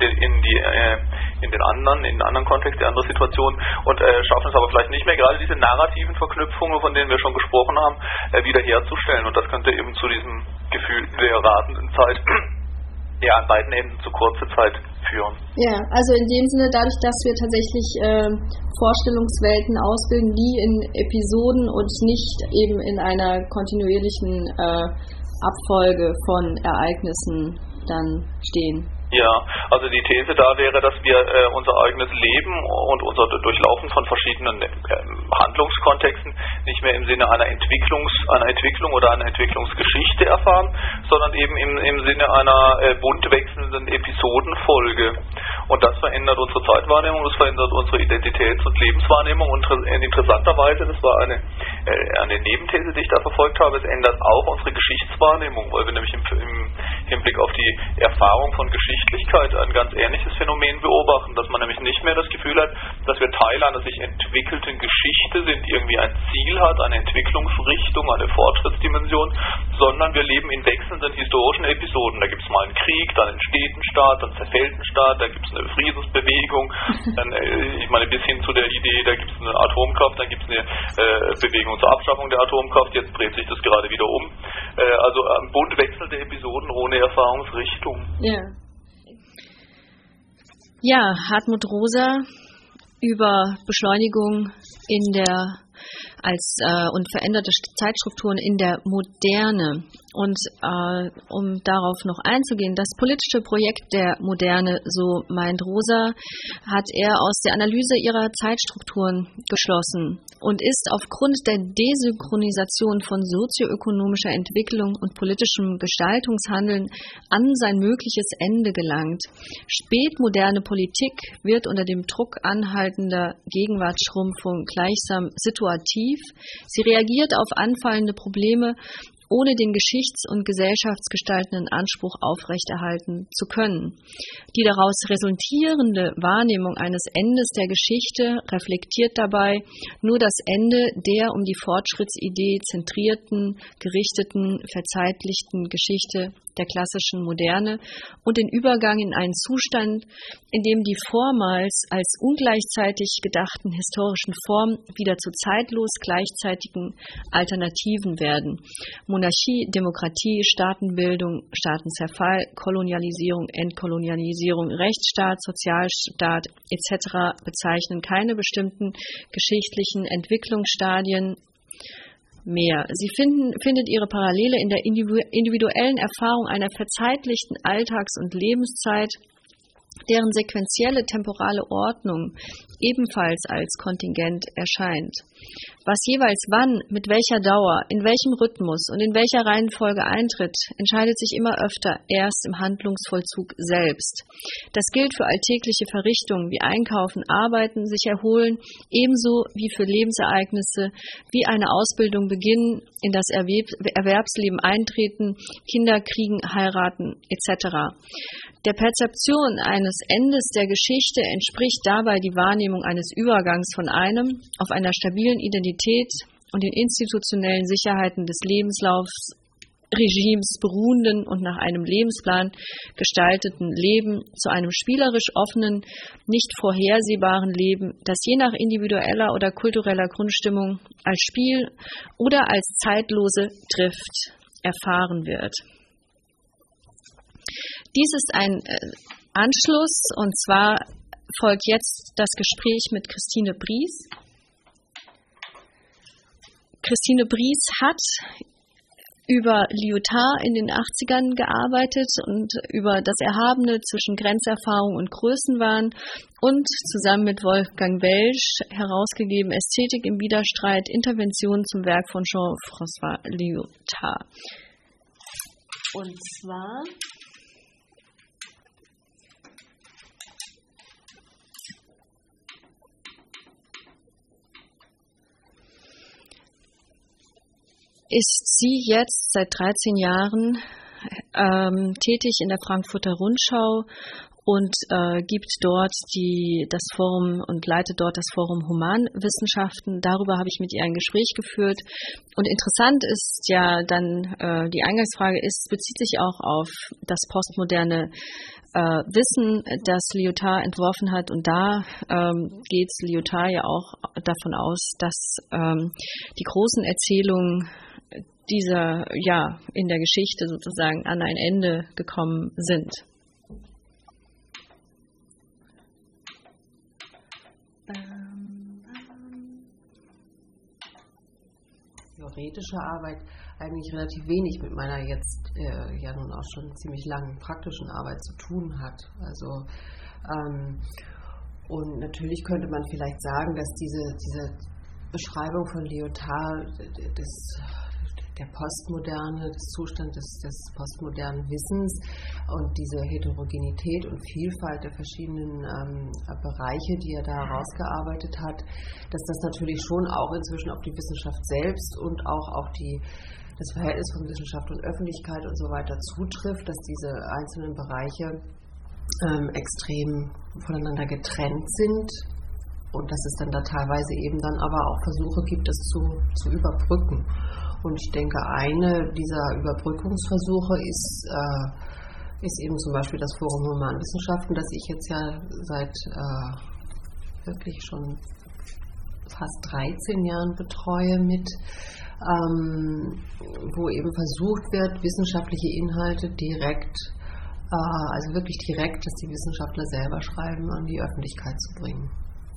den anderen Kontext, die andere Situation, und schaffen es aber vielleicht nicht mehr, gerade diese narrativen Verknüpfungen, von denen wir schon gesprochen haben, wiederherzustellen. Und das könnte eben zu diesem Gefühl der ratenden Zeit an beiden Enden zu kurzer Zeit führen. Ja, also in dem Sinne, dadurch, dass wir tatsächlich Vorstellungswelten ausbilden, die in Episoden und nicht eben in einer kontinuierlichen Abfolge von Ereignissen dann stehen. Ja, also die These da wäre, dass wir unser eigenes Leben und unser Durchlaufen von verschiedenen Handlungskontexten nicht mehr im Sinne einer Entwicklung oder einer Entwicklungsgeschichte erfahren, sondern eben im Sinne einer bunt wechselnden Episodenfolge. Und das verändert unsere Zeitwahrnehmung, das verändert unsere Identitäts- und Lebenswahrnehmung, und interessanterweise, das war eine Nebenthese, die ich da verfolgt habe, es ändert auch unsere Geschichtswahrnehmung, weil wir nämlich Hinblick auf die Erfahrung von Geschichtlichkeit ein ganz ähnliches Phänomen beobachten, dass man nämlich nicht mehr das Gefühl hat, dass wir Teil einer sich entwickelten Geschichte sind, die irgendwie ein Ziel hat, eine Entwicklungsrichtung, eine Fortschrittsdimension, sondern wir leben in wechselnden historischen Episoden. Da gibt es mal einen Krieg, dann entsteht ein Staat, dann zerfällt ein Staat, da gibt es eine Friedensbewegung, dann, ich meine, bis hin zu der Idee, da gibt es eine Atomkraft, dann gibt es eine Bewegung zur Abschaffung der Atomkraft, jetzt dreht sich das gerade wieder um. Also bunt wechselnde Episoden ohne Erfahrungsrichtung. Ja, Hartmut Rosa über Beschleunigung und veränderte Zeitstrukturen in der Moderne. Und um darauf noch einzugehen, das politische Projekt der Moderne, so meint Rosa, hat er aus der Analyse ihrer Zeitstrukturen geschlossen und ist aufgrund der Desynchronisation von sozioökonomischer Entwicklung und politischem Gestaltungshandeln an sein mögliches Ende gelangt. Spätmoderne Politik wird unter dem Druck anhaltender Gegenwartsschrumpfung gleichsam situativ. Sie reagiert auf anfallende Probleme, ohne den geschichts- und gesellschaftsgestaltenden Anspruch aufrechterhalten zu können. Die daraus resultierende Wahrnehmung eines Endes der Geschichte reflektiert dabei nur das Ende der um die Fortschrittsidee zentrierten, gerichteten, verzeitlichten Geschichte der klassischen Moderne und den Übergang in einen Zustand, in dem die vormals als ungleichzeitig gedachten historischen Formen wieder zu zeitlos gleichzeitigen Alternativen werden. Monarchie, Demokratie, Staatenbildung, Staatenzerfall, Kolonialisierung, Entkolonialisierung, Rechtsstaat, Sozialstaat etc. bezeichnen keine bestimmten geschichtlichen Entwicklungsstadien mehr. Sie findet ihre Parallele in der individuellen Erfahrung einer verzeitlichten Alltags- und Lebenszeit, deren sequentielle temporale Ordnung ebenfalls als kontingent erscheint. Was jeweils wann, mit welcher Dauer, in welchem Rhythmus und in welcher Reihenfolge eintritt, entscheidet sich immer öfter erst im Handlungsvollzug selbst. Das gilt für alltägliche Verrichtungen wie Einkaufen, Arbeiten, sich erholen, ebenso wie für Lebensereignisse wie eine Ausbildung beginnen, in das Erwerbsleben eintreten, Kinder kriegen, heiraten etc. Der Perzeption eines Endes der Geschichte entspricht dabei die Wahrnehmung eines Übergangs von einem auf einer stabilen Identität und den institutionellen Sicherheiten des Lebenslaufsregimes beruhenden und nach einem Lebensplan gestalteten Leben zu einem spielerisch offenen, nicht vorhersehbaren Leben, das je nach individueller oder kultureller Grundstimmung als Spiel oder als zeitlose Drift erfahren wird. Dies ist ein Anschluss, und zwar folgt jetzt das Gespräch mit Christine Bries. Christine Bries hat über Lyotard in den 80ern gearbeitet und über das Erhabene zwischen Grenzerfahrung und Größenwahn und zusammen mit Wolfgang Welsch herausgegeben Ästhetik im Widerstreit, Intervention zum Werk von Jean-François Lyotard. Und zwar ist sie jetzt seit 13 Jahren tätig in der Frankfurter Rundschau und gibt dort das Forum und leitet dort das Forum Humanwissenschaften. Darüber habe ich mit ihr ein Gespräch geführt. Und interessant ist ja dann, die Eingangsfrage bezieht sich auch auf das postmoderne Wissen, das Lyotard entworfen hat. Und da geht Lyotard ja auch davon aus, dass die großen Erzählungen dieser, in der Geschichte sozusagen an ein Ende gekommen sind. Theoretische Arbeit eigentlich relativ wenig mit meiner jetzt ja nun auch schon ziemlich langen praktischen Arbeit zu tun hat. Also und natürlich könnte man vielleicht sagen, dass diese Beschreibung von Lyotard der Postmoderne, des Zustandes des postmodernen Wissens und diese Heterogenität und Vielfalt der verschiedenen Bereiche, die er da herausgearbeitet hat, dass das natürlich schon auch inzwischen auf die Wissenschaft selbst und auch auf die das Verhältnis von Wissenschaft und Öffentlichkeit und so weiter zutrifft, dass diese einzelnen Bereiche extrem voneinander getrennt sind und dass es dann da teilweise eben dann aber auch Versuche gibt, das zu überbrücken. Und ich denke, eine dieser Überbrückungsversuche ist eben zum Beispiel das Forum Humanwissenschaften, das ich jetzt ja seit wirklich schon fast 13 Jahren betreue wo eben versucht wird, wissenschaftliche Inhalte direkt, also wirklich direkt, dass die Wissenschaftler selber schreiben, an die Öffentlichkeit zu bringen.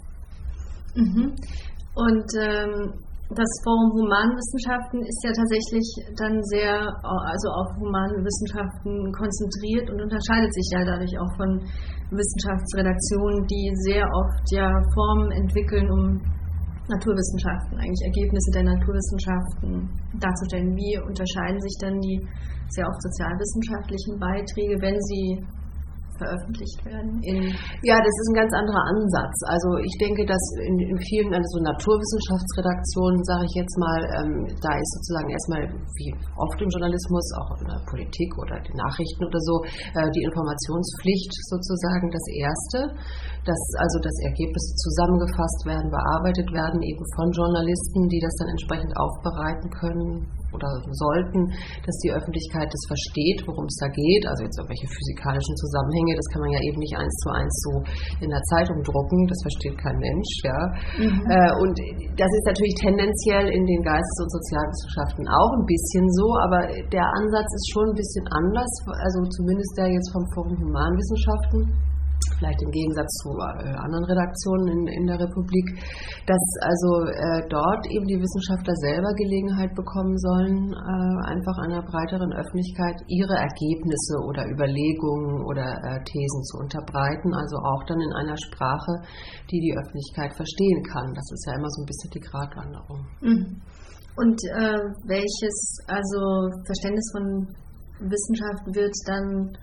Mhm. Und das Forum Humanwissenschaften ist ja tatsächlich dann sehr, also auf Humanwissenschaften konzentriert und unterscheidet sich ja dadurch auch von Wissenschaftsredaktionen, die sehr oft ja Formen entwickeln, um Naturwissenschaften, eigentlich Ergebnisse der Naturwissenschaften darzustellen. Wie unterscheiden sich dann die sehr oft sozialwissenschaftlichen Beiträge, wenn sie veröffentlicht werden? Ja, das ist ein ganz anderer Ansatz. Also ich denke, dass in vielen also Naturwissenschaftsredaktionen, sage ich jetzt mal, da ist sozusagen erstmal, wie oft im Journalismus, auch in der Politik oder den Nachrichten oder so, die Informationspflicht sozusagen das Erste, dass also dass Ergebnisse zusammengefasst werden, bearbeitet werden, eben von Journalisten, die das dann entsprechend aufbereiten können oder sollten, dass die Öffentlichkeit das versteht, worum es da geht. Also jetzt irgendwelche physikalischen Zusammenhänge, das kann man ja eben nicht 1:1 so in der Zeitung drucken, das versteht kein Mensch. Ja. Und das ist natürlich tendenziell in den Geistes- und Sozialwissenschaften auch ein bisschen so, aber der Ansatz ist schon ein bisschen anders, also zumindest der jetzt vom Forum Humanwissenschaften, vielleicht im Gegensatz zu anderen Redaktionen in der Republik, dass also dort eben die Wissenschaftler selber Gelegenheit bekommen sollen, einfach einer breiteren Öffentlichkeit ihre Ergebnisse oder Überlegungen oder Thesen zu unterbreiten, also auch dann in einer Sprache, die die Öffentlichkeit verstehen kann. Das ist ja immer so ein bisschen die Gratwanderung. Und welches Verständnis von Wissenschaft wird dann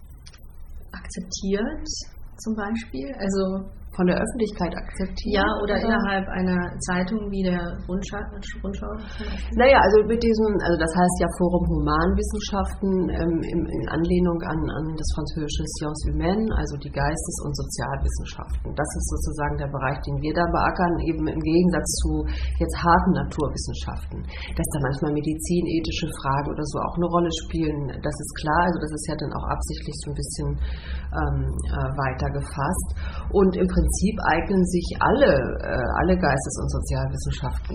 akzeptiert, zum Beispiel? Also von der Öffentlichkeit akzeptiert? Ja, oder innerhalb einer Zeitung wie der Rundschau? Naja, also mit diesem, also das heißt ja Forum Humanwissenschaften in Anlehnung an das französische Sciences Humaines, also die Geistes- und Sozialwissenschaften. Das ist sozusagen der Bereich, den wir da beackern, eben im Gegensatz zu jetzt harten Naturwissenschaften. Dass da manchmal medizinethische Fragen oder so auch eine Rolle spielen, das ist klar, also das ist ja dann auch absichtlich so ein bisschen weiter gefasst. Und im Prinzip eignen sich alle Geistes- und Sozialwissenschaften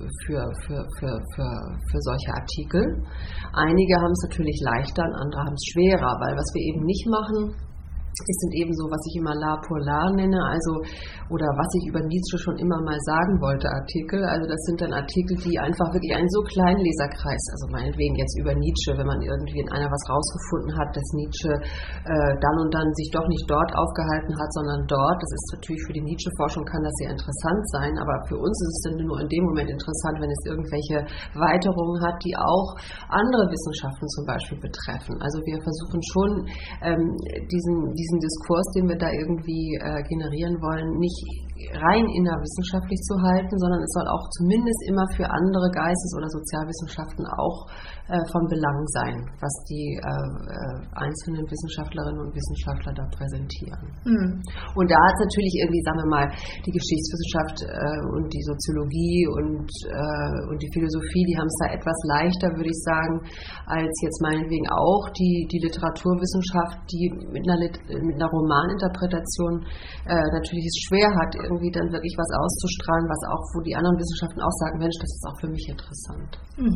für solche Artikel. Einige haben es natürlich leichter und andere haben es schwerer, weil was wir eben nicht machen, es sind eben so, was ich immer l'art pour l'art nenne, also oder was ich über Nietzsche schon immer mal sagen wollte, Artikel. Also das sind dann Artikel, die einfach wirklich einen so kleinen Leserkreis, also meinetwegen jetzt über Nietzsche, wenn man irgendwie in einer was rausgefunden hat, dass Nietzsche dann und dann sich doch nicht dort aufgehalten hat, sondern dort. Das ist natürlich für die Nietzsche-Forschung kann das sehr interessant sein, aber für uns ist es dann nur in dem Moment interessant, wenn es irgendwelche Weiterungen hat, die auch andere Wissenschaften zum Beispiel betreffen. Also wir versuchen schon diesen Diskurs, den wir da irgendwie generieren wollen, nicht rein innerwissenschaftlich zu halten, sondern es soll auch zumindest immer für andere Geistes- oder Sozialwissenschaften auch von Belang sein, was die einzelnen Wissenschaftlerinnen und Wissenschaftler da präsentieren. Und da hat natürlich irgendwie, sagen wir mal, die Geschichtswissenschaft und die Soziologie und die Philosophie, die haben es da etwas leichter, würde ich sagen, als jetzt meinetwegen auch die Literaturwissenschaft, die mit einer Romaninterpretation natürlich es schwer hat, irgendwie dann wirklich was auszustrahlen, was auch, wo die anderen Wissenschaften auch sagen, Mensch, das ist auch für mich interessant.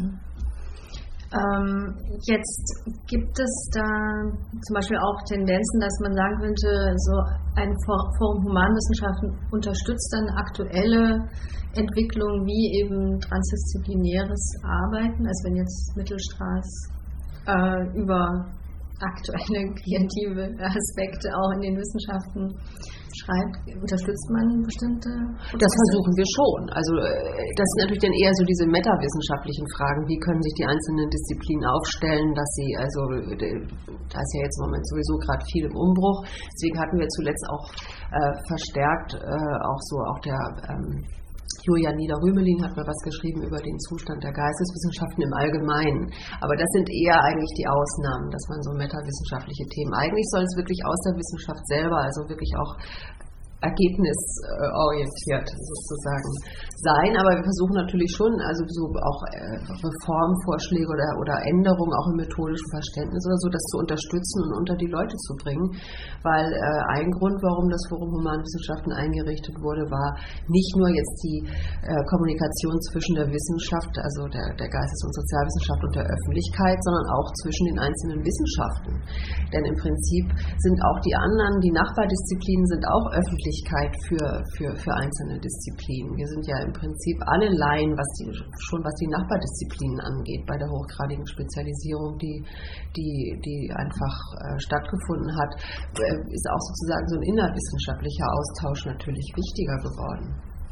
Jetzt gibt es da zum Beispiel auch Tendenzen, dass man sagen könnte, so ein Forum Humanwissenschaften unterstützt dann aktuelle Entwicklungen wie eben transdisziplinäres Arbeiten, also wenn jetzt Mittelstraß über aktuelle kreative Aspekte auch in den Wissenschaften schreibt, unterstützt man bestimmte Prozesse? Das versuchen wir schon. Also das sind natürlich dann eher so diese metawissenschaftlichen Fragen, wie können sich die einzelnen Disziplinen aufstellen, dass sie, also da ist ja jetzt im Moment sowieso gerade viel im Umbruch, deswegen hatten wir zuletzt auch verstärkt auch der Julia Nieder-Rümelin hat mal was geschrieben über den Zustand der Geisteswissenschaften im Allgemeinen. Aber das sind eher eigentlich die Ausnahmen, dass man so metawissenschaftliche Themen, eigentlich soll es wirklich aus der Wissenschaft selber, also wirklich auch ergebnisorientiert sozusagen sein, aber wir versuchen natürlich schon, also so auch Reformvorschläge oder Änderungen auch im methodischen Verständnis oder so, das zu unterstützen und unter die Leute zu bringen, weil ein Grund, warum das Forum Humanwissenschaften eingerichtet wurde, war nicht nur jetzt die Kommunikation zwischen der Wissenschaft, also der Geistes- und Sozialwissenschaft und der Öffentlichkeit, sondern auch zwischen den einzelnen Wissenschaften. Denn im Prinzip sind auch die anderen, die Nachbardisziplinen sind auch öffentlich für einzelne Disziplinen. Wir sind ja im Prinzip alle Laien, was die Nachbardisziplinen angeht, bei der hochgradigen Spezialisierung, die einfach stattgefunden hat, ist auch sozusagen so ein innerwissenschaftlicher Austausch natürlich wichtiger geworden.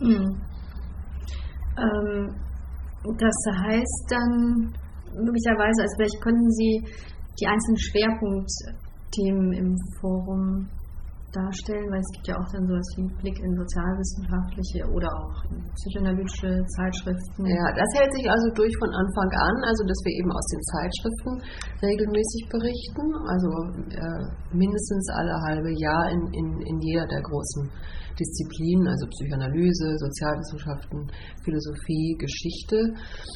Das heißt dann möglicherweise, also vielleicht könnten Sie die einzelnen Schwerpunktthemen im Forum darstellen, weil es gibt ja auch dann sowas wie Blick in sozialwissenschaftliche oder auch psychoanalytische Zeitschriften. Ja, das hält sich also durch von Anfang an, also dass wir eben aus den Zeitschriften regelmäßig berichten, also mindestens alle halbe Jahr in jeder der großen Disziplinen, also Psychoanalyse, Sozialwissenschaften, Philosophie, Geschichte.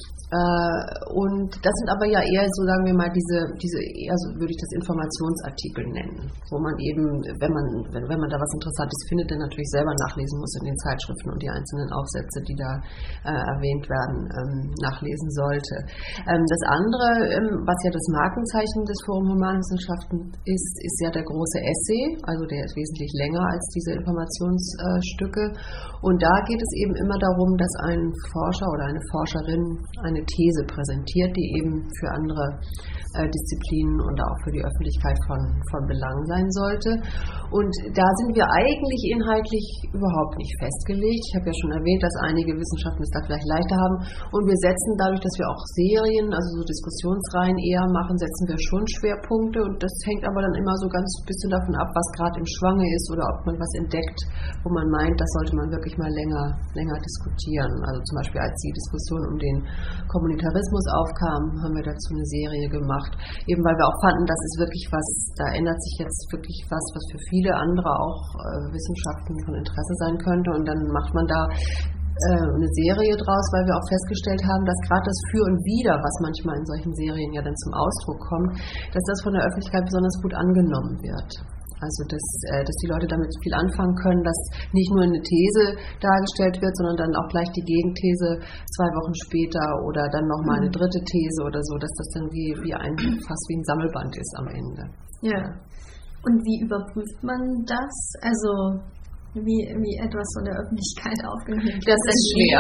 Und das sind aber ja eher, so sagen wir mal, diese eher so würde ich das Informationsartikel nennen, wo man eben, wenn man da was Interessantes findet, dann natürlich selber nachlesen muss in den Zeitschriften und die einzelnen Aufsätze, die da erwähnt werden, nachlesen sollte. Das andere, was ja das Markenzeichen des Forum Humanwissenschaften ist ja der große Essay, also der ist wesentlich länger als diese Informationsstücke. Und da geht es eben immer darum, dass ein Forscher oder eine Forscherin eine These präsentiert, die eben für andere Disziplinen und auch für die Öffentlichkeit von Belang sein sollte. Und da sind wir eigentlich inhaltlich überhaupt nicht festgelegt. Ich habe ja schon erwähnt, dass einige Wissenschaften es da vielleicht leichter haben. Und wir setzen dadurch, dass wir auch Serien, also so Diskussionsreihen eher machen, setzen wir schon Schwerpunkte. Und das hängt aber dann immer so ganz ein bisschen davon ab, was gerade im Schwange ist oder ob man was entdeckt, wo man meint, das sollte man wirklich mal länger diskutieren. Also zum Beispiel, als die Diskussion um den Kommunitarismus aufkam, haben wir dazu eine Serie gemacht. Eben weil wir auch fanden, das ist wirklich was, da ändert sich jetzt wirklich was für viele andere auch Wissenschaften von Interesse sein könnte. Und dann macht man da eine Serie draus, weil wir auch festgestellt haben, dass gerade das Für und Wider, was manchmal in solchen Serien ja dann zum Ausdruck kommt, dass das von der Öffentlichkeit besonders gut angenommen wird. Also dass die Leute damit viel anfangen können, dass nicht nur eine These dargestellt wird, sondern dann auch gleich die Gegenthese 2 Wochen später oder dann nochmal eine dritte These oder so, dass das dann fast wie ein Sammelband ist am Ende. Ja. Und wie überprüft man das? Also wie etwas von der Öffentlichkeit aufgenommen wird? Das ist schwer.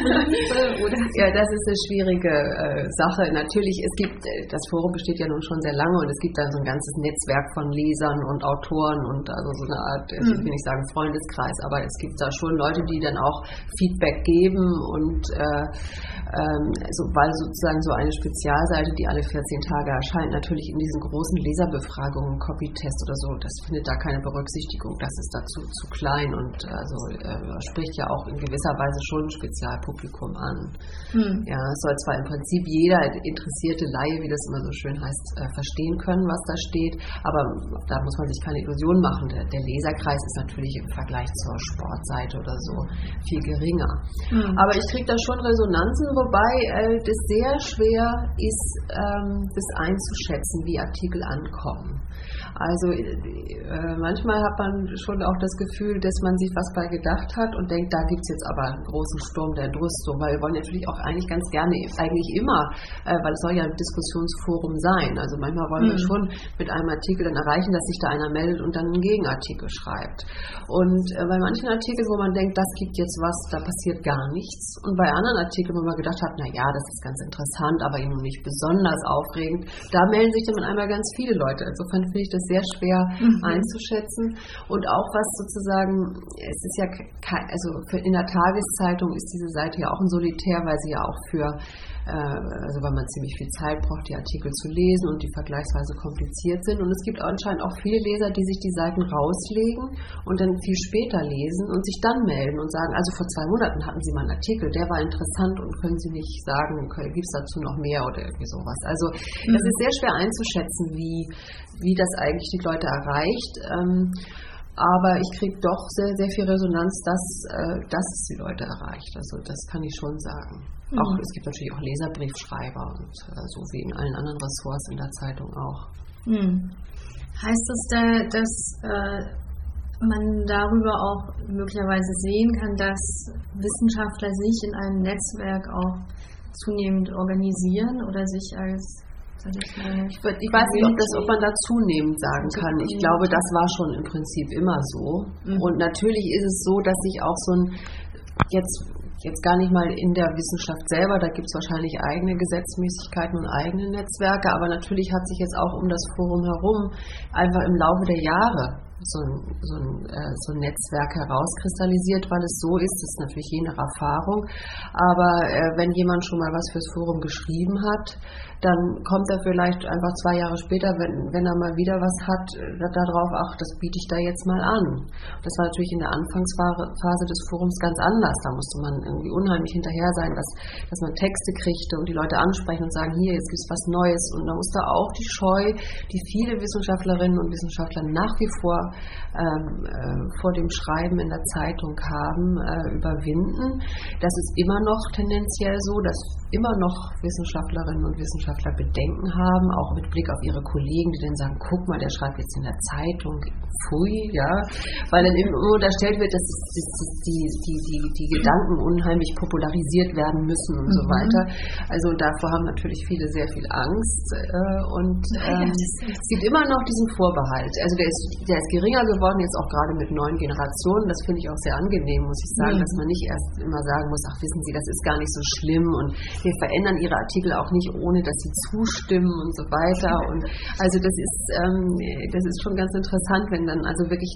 Ja, das ist eine schwierige Sache. Natürlich, das Forum besteht ja nun schon sehr lange und es gibt da so ein ganzes Netzwerk von Lesern und Autoren und also so eine Art, ich will nicht sagen Freundeskreis, aber es gibt da schon Leute, die dann auch Feedback geben und weil sozusagen so eine Spezialseite, die alle 14 Tage erscheint, natürlich in diesen großen Leserbefragungen, Copytest oder so, das findet da keine Berücksichtigung, das ist dazu zu klein. Und also spricht ja auch in gewisser Weise schon ein Spezialpublikum an. Ja, es soll zwar im Prinzip jeder interessierte Laie, wie das immer so schön heißt, verstehen können, was da steht, aber da muss man sich keine Illusion machen. Der Leserkreis ist natürlich im Vergleich zur Sportseite oder so viel geringer. Aber ich kriege da schon Resonanzen, wobei das sehr schwer ist, das einzuschätzen, wie Artikel ankommen. Also manchmal hat man schon auch das Gefühl, dass man sich was bei gedacht hat und denkt, da gibt es jetzt aber einen großen Sturm der Entrüstung, weil wir wollen natürlich auch eigentlich ganz gerne, eigentlich immer, weil es soll ja ein Diskussionsforum sein, also manchmal wollen wir schon mit einem Artikel dann erreichen, dass sich da einer meldet und dann einen Gegenartikel schreibt. Und bei manchen Artikeln, wo man denkt, das gibt jetzt was, da passiert gar nichts. Und bei anderen Artikeln, wo man gedacht hat, naja, das ist ganz interessant, aber eben nicht besonders aufregend, da melden sich dann einmal ganz viele Leute. Insofern finde ich das sehr schwer einzuschätzen. Und auch was sozusagen es ist ja, in der Tageszeitung ist diese Seite ja auch ein Solitär, weil sie ja auch weil man ziemlich viel Zeit braucht, die Artikel zu lesen und die vergleichsweise kompliziert sind. Und es gibt anscheinend auch viele Leser, die sich die Seiten rauslegen und dann viel später lesen und sich dann melden und sagen, also vor 2 Monaten hatten Sie mal einen Artikel, der war interessant und können Sie nicht sagen, gibt es dazu noch mehr oder irgendwie sowas. Also es ist sehr schwer einzuschätzen, wie das eigentlich die Leute erreicht. Aber ich kriege doch sehr, sehr viel Resonanz, dass es die Leute erreicht. Also das kann ich schon sagen. Auch, es gibt natürlich auch Leserbriefschreiber und so wie in allen anderen Ressorts in der Zeitung auch. Heißt das da, dass man darüber auch möglicherweise sehen kann, dass Wissenschaftler sich in einem Netzwerk auch zunehmend organisieren oder sich als ich weiß nicht, ob man da zunehmend sagen kann. Ich glaube, das war schon im Prinzip immer so. Und natürlich ist es so, dass sich auch so ein jetzt gar nicht mal in der Wissenschaft selber, da gibt es wahrscheinlich eigene Gesetzmäßigkeiten und eigene Netzwerke, aber natürlich hat sich jetzt auch um das Forum herum einfach im Laufe der Jahre so ein Netzwerk herauskristallisiert, weil es so ist, das ist natürlich je nach Erfahrung, aber wenn jemand schon mal was fürs Forum geschrieben hat, dann kommt er vielleicht einfach 2 Jahre später, wenn er mal wieder was hat, darauf, ach, das biete ich da jetzt mal an. Das war natürlich in der Anfangsphase des Forums ganz anders, da musste man irgendwie unheimlich hinterher sein, dass man Texte kriegte und die Leute ansprechen und sagen, hier, jetzt gibt es was Neues, und da musste auch die Scheu, die viele Wissenschaftlerinnen und Wissenschaftler nach wie vor dem Schreiben in der Zeitung haben, überwinden. Das ist immer noch tendenziell so, dass immer noch Wissenschaftlerinnen und Wissenschaftler Bedenken haben, auch mit Blick auf ihre Kollegen, die dann sagen, guck mal, der schreibt jetzt in der Zeitung, pfui, ja, weil dann immer unterstellt wird, dass die Gedanken unheimlich popularisiert werden müssen und so weiter. Also davor haben natürlich viele sehr viel Angst und es gibt immer noch diesen Vorbehalt. Also der ist geringer geworden, jetzt auch gerade mit neuen Generationen. Das finde ich auch sehr angenehm, muss ich sagen, dass man nicht erst immer sagen muss, ach, wissen Sie, das ist gar nicht so schlimm und wir verändern Ihre Artikel auch nicht, ohne dass Sie zustimmen und so weiter. Und also das ist schon ganz interessant, wenn dann also wirklich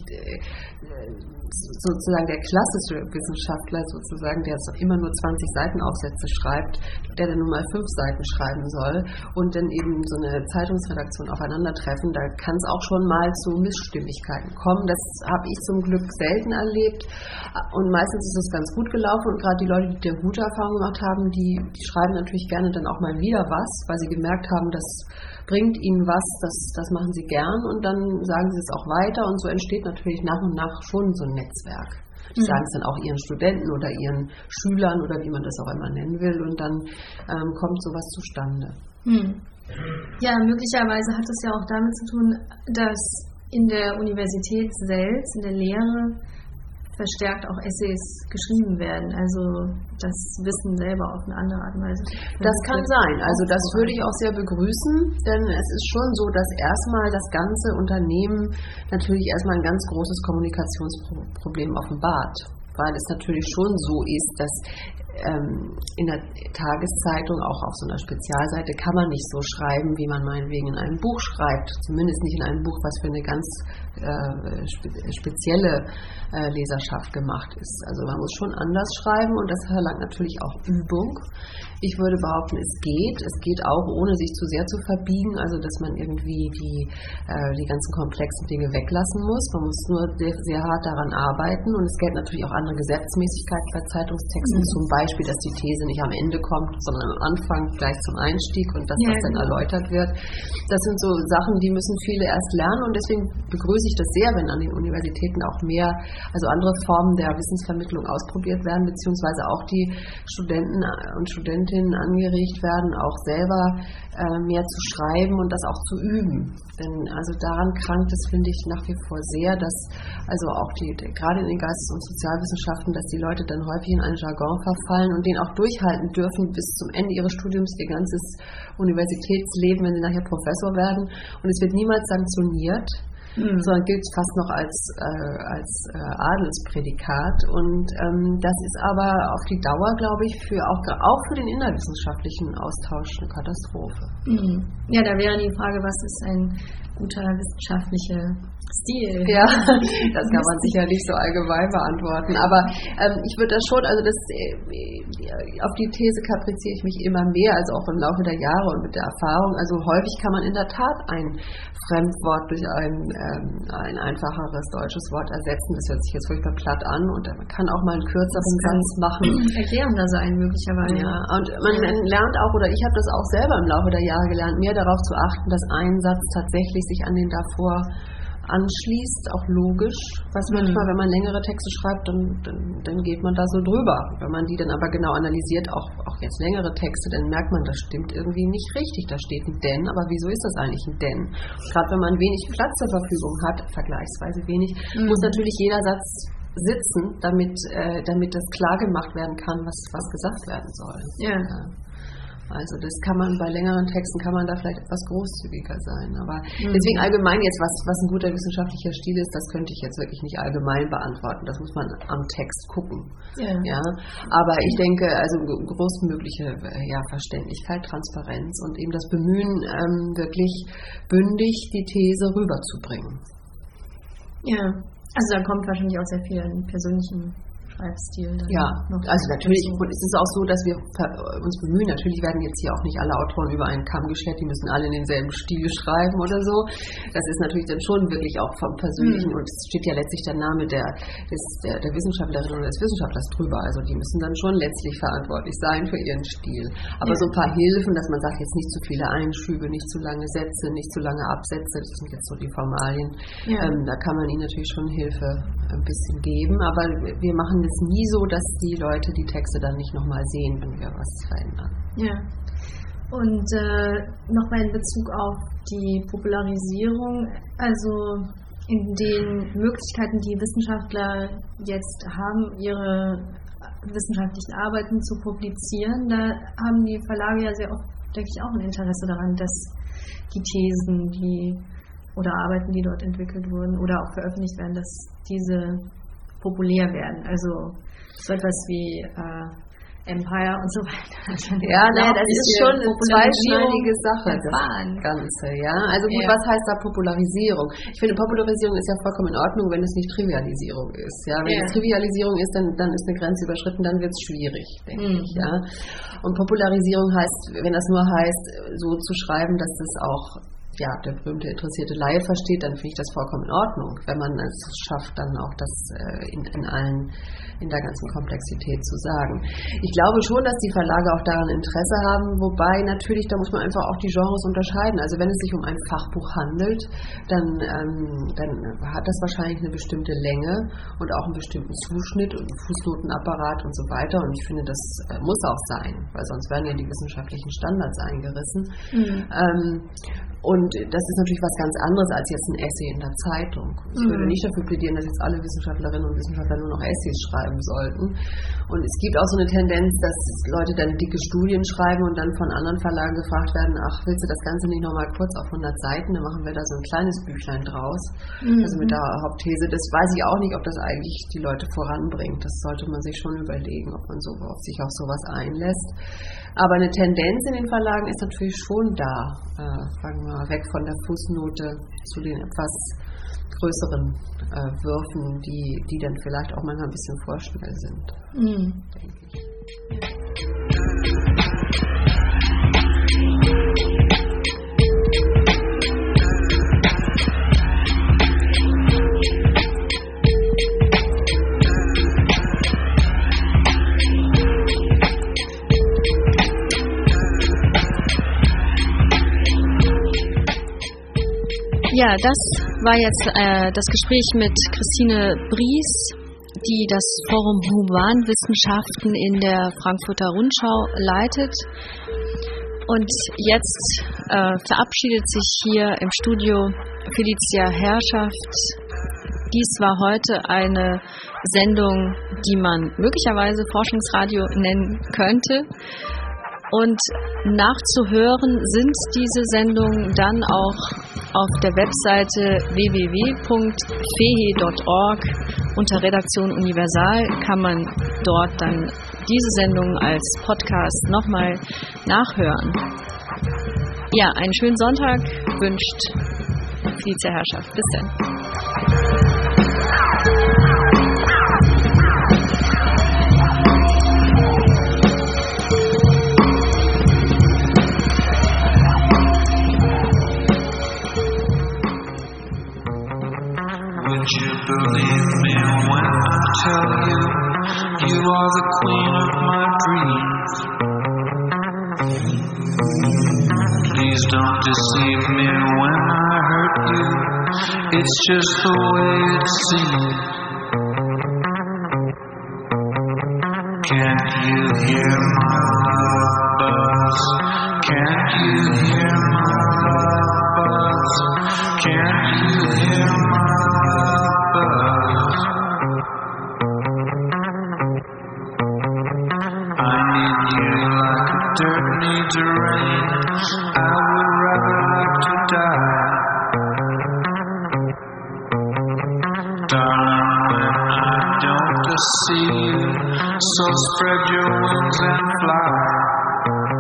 sozusagen der klassische Wissenschaftler sozusagen, der immer nur 20 Seitenaufsätze schreibt, der dann nur mal 5 Seiten schreiben soll und dann eben so eine Zeitungsredaktion aufeinandertreffen, da kann es auch schon mal zu Missstimmigkeiten kommen. Das habe ich zum Glück selten erlebt und meistens ist es ganz gut gelaufen und gerade die Leute, die eine gute Erfahrung gemacht haben, die schreiben natürlich gerne dann auch mal wieder was, weil sie gemerkt haben, das bringt ihnen was, das machen sie gern und dann sagen sie es auch weiter und so entsteht natürlich nach und nach schon so ein Netzwerk. Die sagen es dann auch ihren Studenten oder ihren Schülern oder wie man das auch immer nennen will und dann kommt sowas zustande. Ja, möglicherweise hat es ja auch damit zu tun, dass in der Universität selbst, in der Lehre, verstärkt auch Essays geschrieben werden, also das Wissen selber auf eine andere Art und Weise. Das kann sein, also das würde ich auch sehr begrüßen, denn es ist schon so, dass erstmal das ganze Unternehmen natürlich erstmal ein ganz großes Kommunikationsproblem offenbart, weil es natürlich schon so ist, dass in der Tageszeitung, auch auf so einer Spezialseite, kann man nicht so schreiben, wie man meinetwegen in einem Buch schreibt. Zumindest nicht in einem Buch, was für eine ganz spezielle Leserschaft gemacht ist. Also man muss schon anders schreiben und das verlangt natürlich auch Übung. Ich würde behaupten, es geht auch, ohne sich zu sehr zu verbiegen, also dass man irgendwie die ganzen komplexen Dinge weglassen muss. Man muss nur sehr, sehr hart daran arbeiten und es gelten natürlich auch andere Gesetzmäßigkeiten bei Zeitungstexten, zum Beispiel, dass die These nicht am Ende kommt, sondern am Anfang gleich zum Einstieg und dass das dann erläutert wird. Das sind so Sachen, die müssen viele erst lernen und deswegen begrüße ich das sehr, wenn an den Universitäten auch mehr, also andere Formen der Wissensvermittlung ausprobiert werden, beziehungsweise auch die Studenten und Studentinnen angeregt werden, auch selber mehr zu schreiben und das auch zu üben. Denn also daran krankt es, finde ich, nach wie vor sehr, dass also auch gerade in den Geistes- und Sozialwissenschaften, dass die Leute dann häufig in einen Jargon verfallen und den auch durchhalten dürfen bis zum Ende ihres Studiums, ihr ganzes Universitätsleben, wenn sie nachher Professor werden. Und es wird niemals sanktioniert. sondern gilt fast noch als Adelsprädikat. Und das ist aber auf die Dauer, glaube ich, auch für den innerwissenschaftlichen Austausch eine Katastrophe. Ja, da wäre die Frage, was ist ein guter wissenschaftlicher Stil? Ja, das kann man sicher nicht so allgemein beantworten. Aber ich würde das schon, also auf die These kapriziere ich mich immer mehr, also auch im Laufe der Jahre und mit der Erfahrung. Also häufig kann man in der Tat ein Fremdwort durch ein einfacheres deutsches Wort ersetzen. Das hört sich jetzt furchtbar platt an und man kann auch mal einen kürzeren Satz machen. Erklärender sein möglicherweise. Ja, und man lernt auch, oder ich habe das auch selber im Laufe der Jahre gelernt, mehr darauf zu achten, dass ein Satz tatsächlich sich an den davor anschließt, auch logisch, was manchmal, wenn man längere Texte schreibt, dann geht man da so drüber. Wenn man die dann aber genau analysiert, auch jetzt längere Texte, dann merkt man, das stimmt irgendwie nicht richtig. Da steht ein Denn, aber wieso ist das eigentlich ein Denn? Gerade wenn man wenig Platz zur Verfügung hat, vergleichsweise wenig, muss natürlich jeder Satz sitzen, damit das klar gemacht werden kann, was gesagt werden soll. Ja. Also das kann man bei längeren Texten da vielleicht etwas großzügiger sein. Aber deswegen allgemein jetzt, was ein guter wissenschaftlicher Stil ist, das könnte ich jetzt wirklich nicht allgemein beantworten. Das muss man am Text gucken. Ja. Aber ich denke, also größtmögliche Verständlichkeit, Transparenz und eben das Bemühen, wirklich bündig die These rüberzubringen. Ja, also da kommt wahrscheinlich auch sehr viel an persönlichen Schreibstil. Also natürlich ist es auch so, dass wir uns bemühen. Natürlich werden jetzt hier auch nicht alle Autoren über einen Kamm geschert, die müssen alle in denselben Stil schreiben oder so. Das ist natürlich dann schon wirklich auch vom Persönlichen und es steht ja letztlich der Name der Wissenschaftlerin oder des Wissenschaftlers drüber. Also die müssen dann schon letztlich verantwortlich sein für ihren Stil. Aber so ein paar Hilfen, dass man sagt, jetzt nicht zu viele Einschübe, nicht zu lange Sätze, nicht zu lange Absätze, das sind jetzt so die Formalien. Da kann man ihnen natürlich schon Hilfe ein bisschen geben, aber wir machen es nie so, dass die Leute die Texte dann nicht nochmal sehen, wenn wir was verändern. Ja. Und nochmal in Bezug auf die Popularisierung, also in den Möglichkeiten, die Wissenschaftler jetzt haben, ihre wissenschaftlichen Arbeiten zu publizieren, da haben die Verlage ja sehr oft, denke ich, auch ein Interesse daran, dass die Thesen, oder Arbeiten, die dort entwickelt wurden oder auch veröffentlicht werden, dass diese populär werden. Also so etwas wie Empire und so weiter. Das ist schon eine zweischneidige Sache, das Ganze. Ja? Also gut, was heißt da Popularisierung? Ich finde, Popularisierung ist ja vollkommen in Ordnung, wenn es nicht Trivialisierung ist. Ja? Wenn es Trivialisierung ist, dann ist eine Grenze überschritten, dann wird es schwierig, denke ich. Ja? Und Popularisierung heißt, wenn das nur heißt, so zu schreiben, dass das auch der berühmte interessierte Laie versteht, dann finde ich das vollkommen in Ordnung, wenn man es schafft, dann auch das in der ganzen Komplexität zu sagen. Ich glaube schon, dass die Verlage auch daran Interesse haben, wobei natürlich, da muss man einfach auch die Genres unterscheiden. Also wenn es sich um ein Fachbuch handelt, dann hat das wahrscheinlich eine bestimmte Länge und auch einen bestimmten Zuschnitt und einen Fußnotenapparat und so weiter. Und ich finde, das muss auch sein, weil sonst werden ja die wissenschaftlichen Standards eingerissen. Und das ist natürlich was ganz anderes als jetzt ein Essay in der Zeitung. Ich würde nicht dafür plädieren, dass jetzt alle Wissenschaftlerinnen und Wissenschaftler nur noch Essays schreiben sollten. Und es gibt auch so eine Tendenz, dass Leute dann dicke Studien schreiben und dann von anderen Verlagen gefragt werden, ach, willst du das Ganze nicht nochmal kurz auf 100 Seiten, dann machen wir da so ein kleines Büchlein draus. Also mit der Hauptthese. Das weiß ich auch nicht, ob das eigentlich die Leute voranbringt. Das sollte man sich schon überlegen, ob man sich auf sowas einlässt. Aber eine Tendenz in den Verlagen ist natürlich schon da. Fangen wir weg von der Fußnote zu den etwas größeren Würfen, die dann vielleicht auch manchmal ein bisschen vorschnell sind, denke ich. Ja, das war jetzt das Gespräch mit Christine Bries, die das Forum Humanwissenschaften in der Frankfurter Rundschau leitet. Und jetzt verabschiedet sich hier im Studio Felicia Herrschaft. Dies war heute eine Sendung, die man möglicherweise Forschungsradio nennen könnte. Und nachzuhören sind diese Sendungen dann auch auf der Webseite www.fehe.org unter Redaktion Universal kann man dort dann diese Sendung als Podcast nochmal nachhören. Ja, einen schönen Sonntag wünscht Vizeherrschaft. Bis dann. Would you believe me when I tell you, you are the queen of my dreams? Please don't deceive me when I hurt you, it's just the way it seems. Can't you hear my love buzz? Can't you hear my love buzz? Can't you hear my needs rain, I would rather like to die. Darling, when I don't see you, so spread your wings and fly.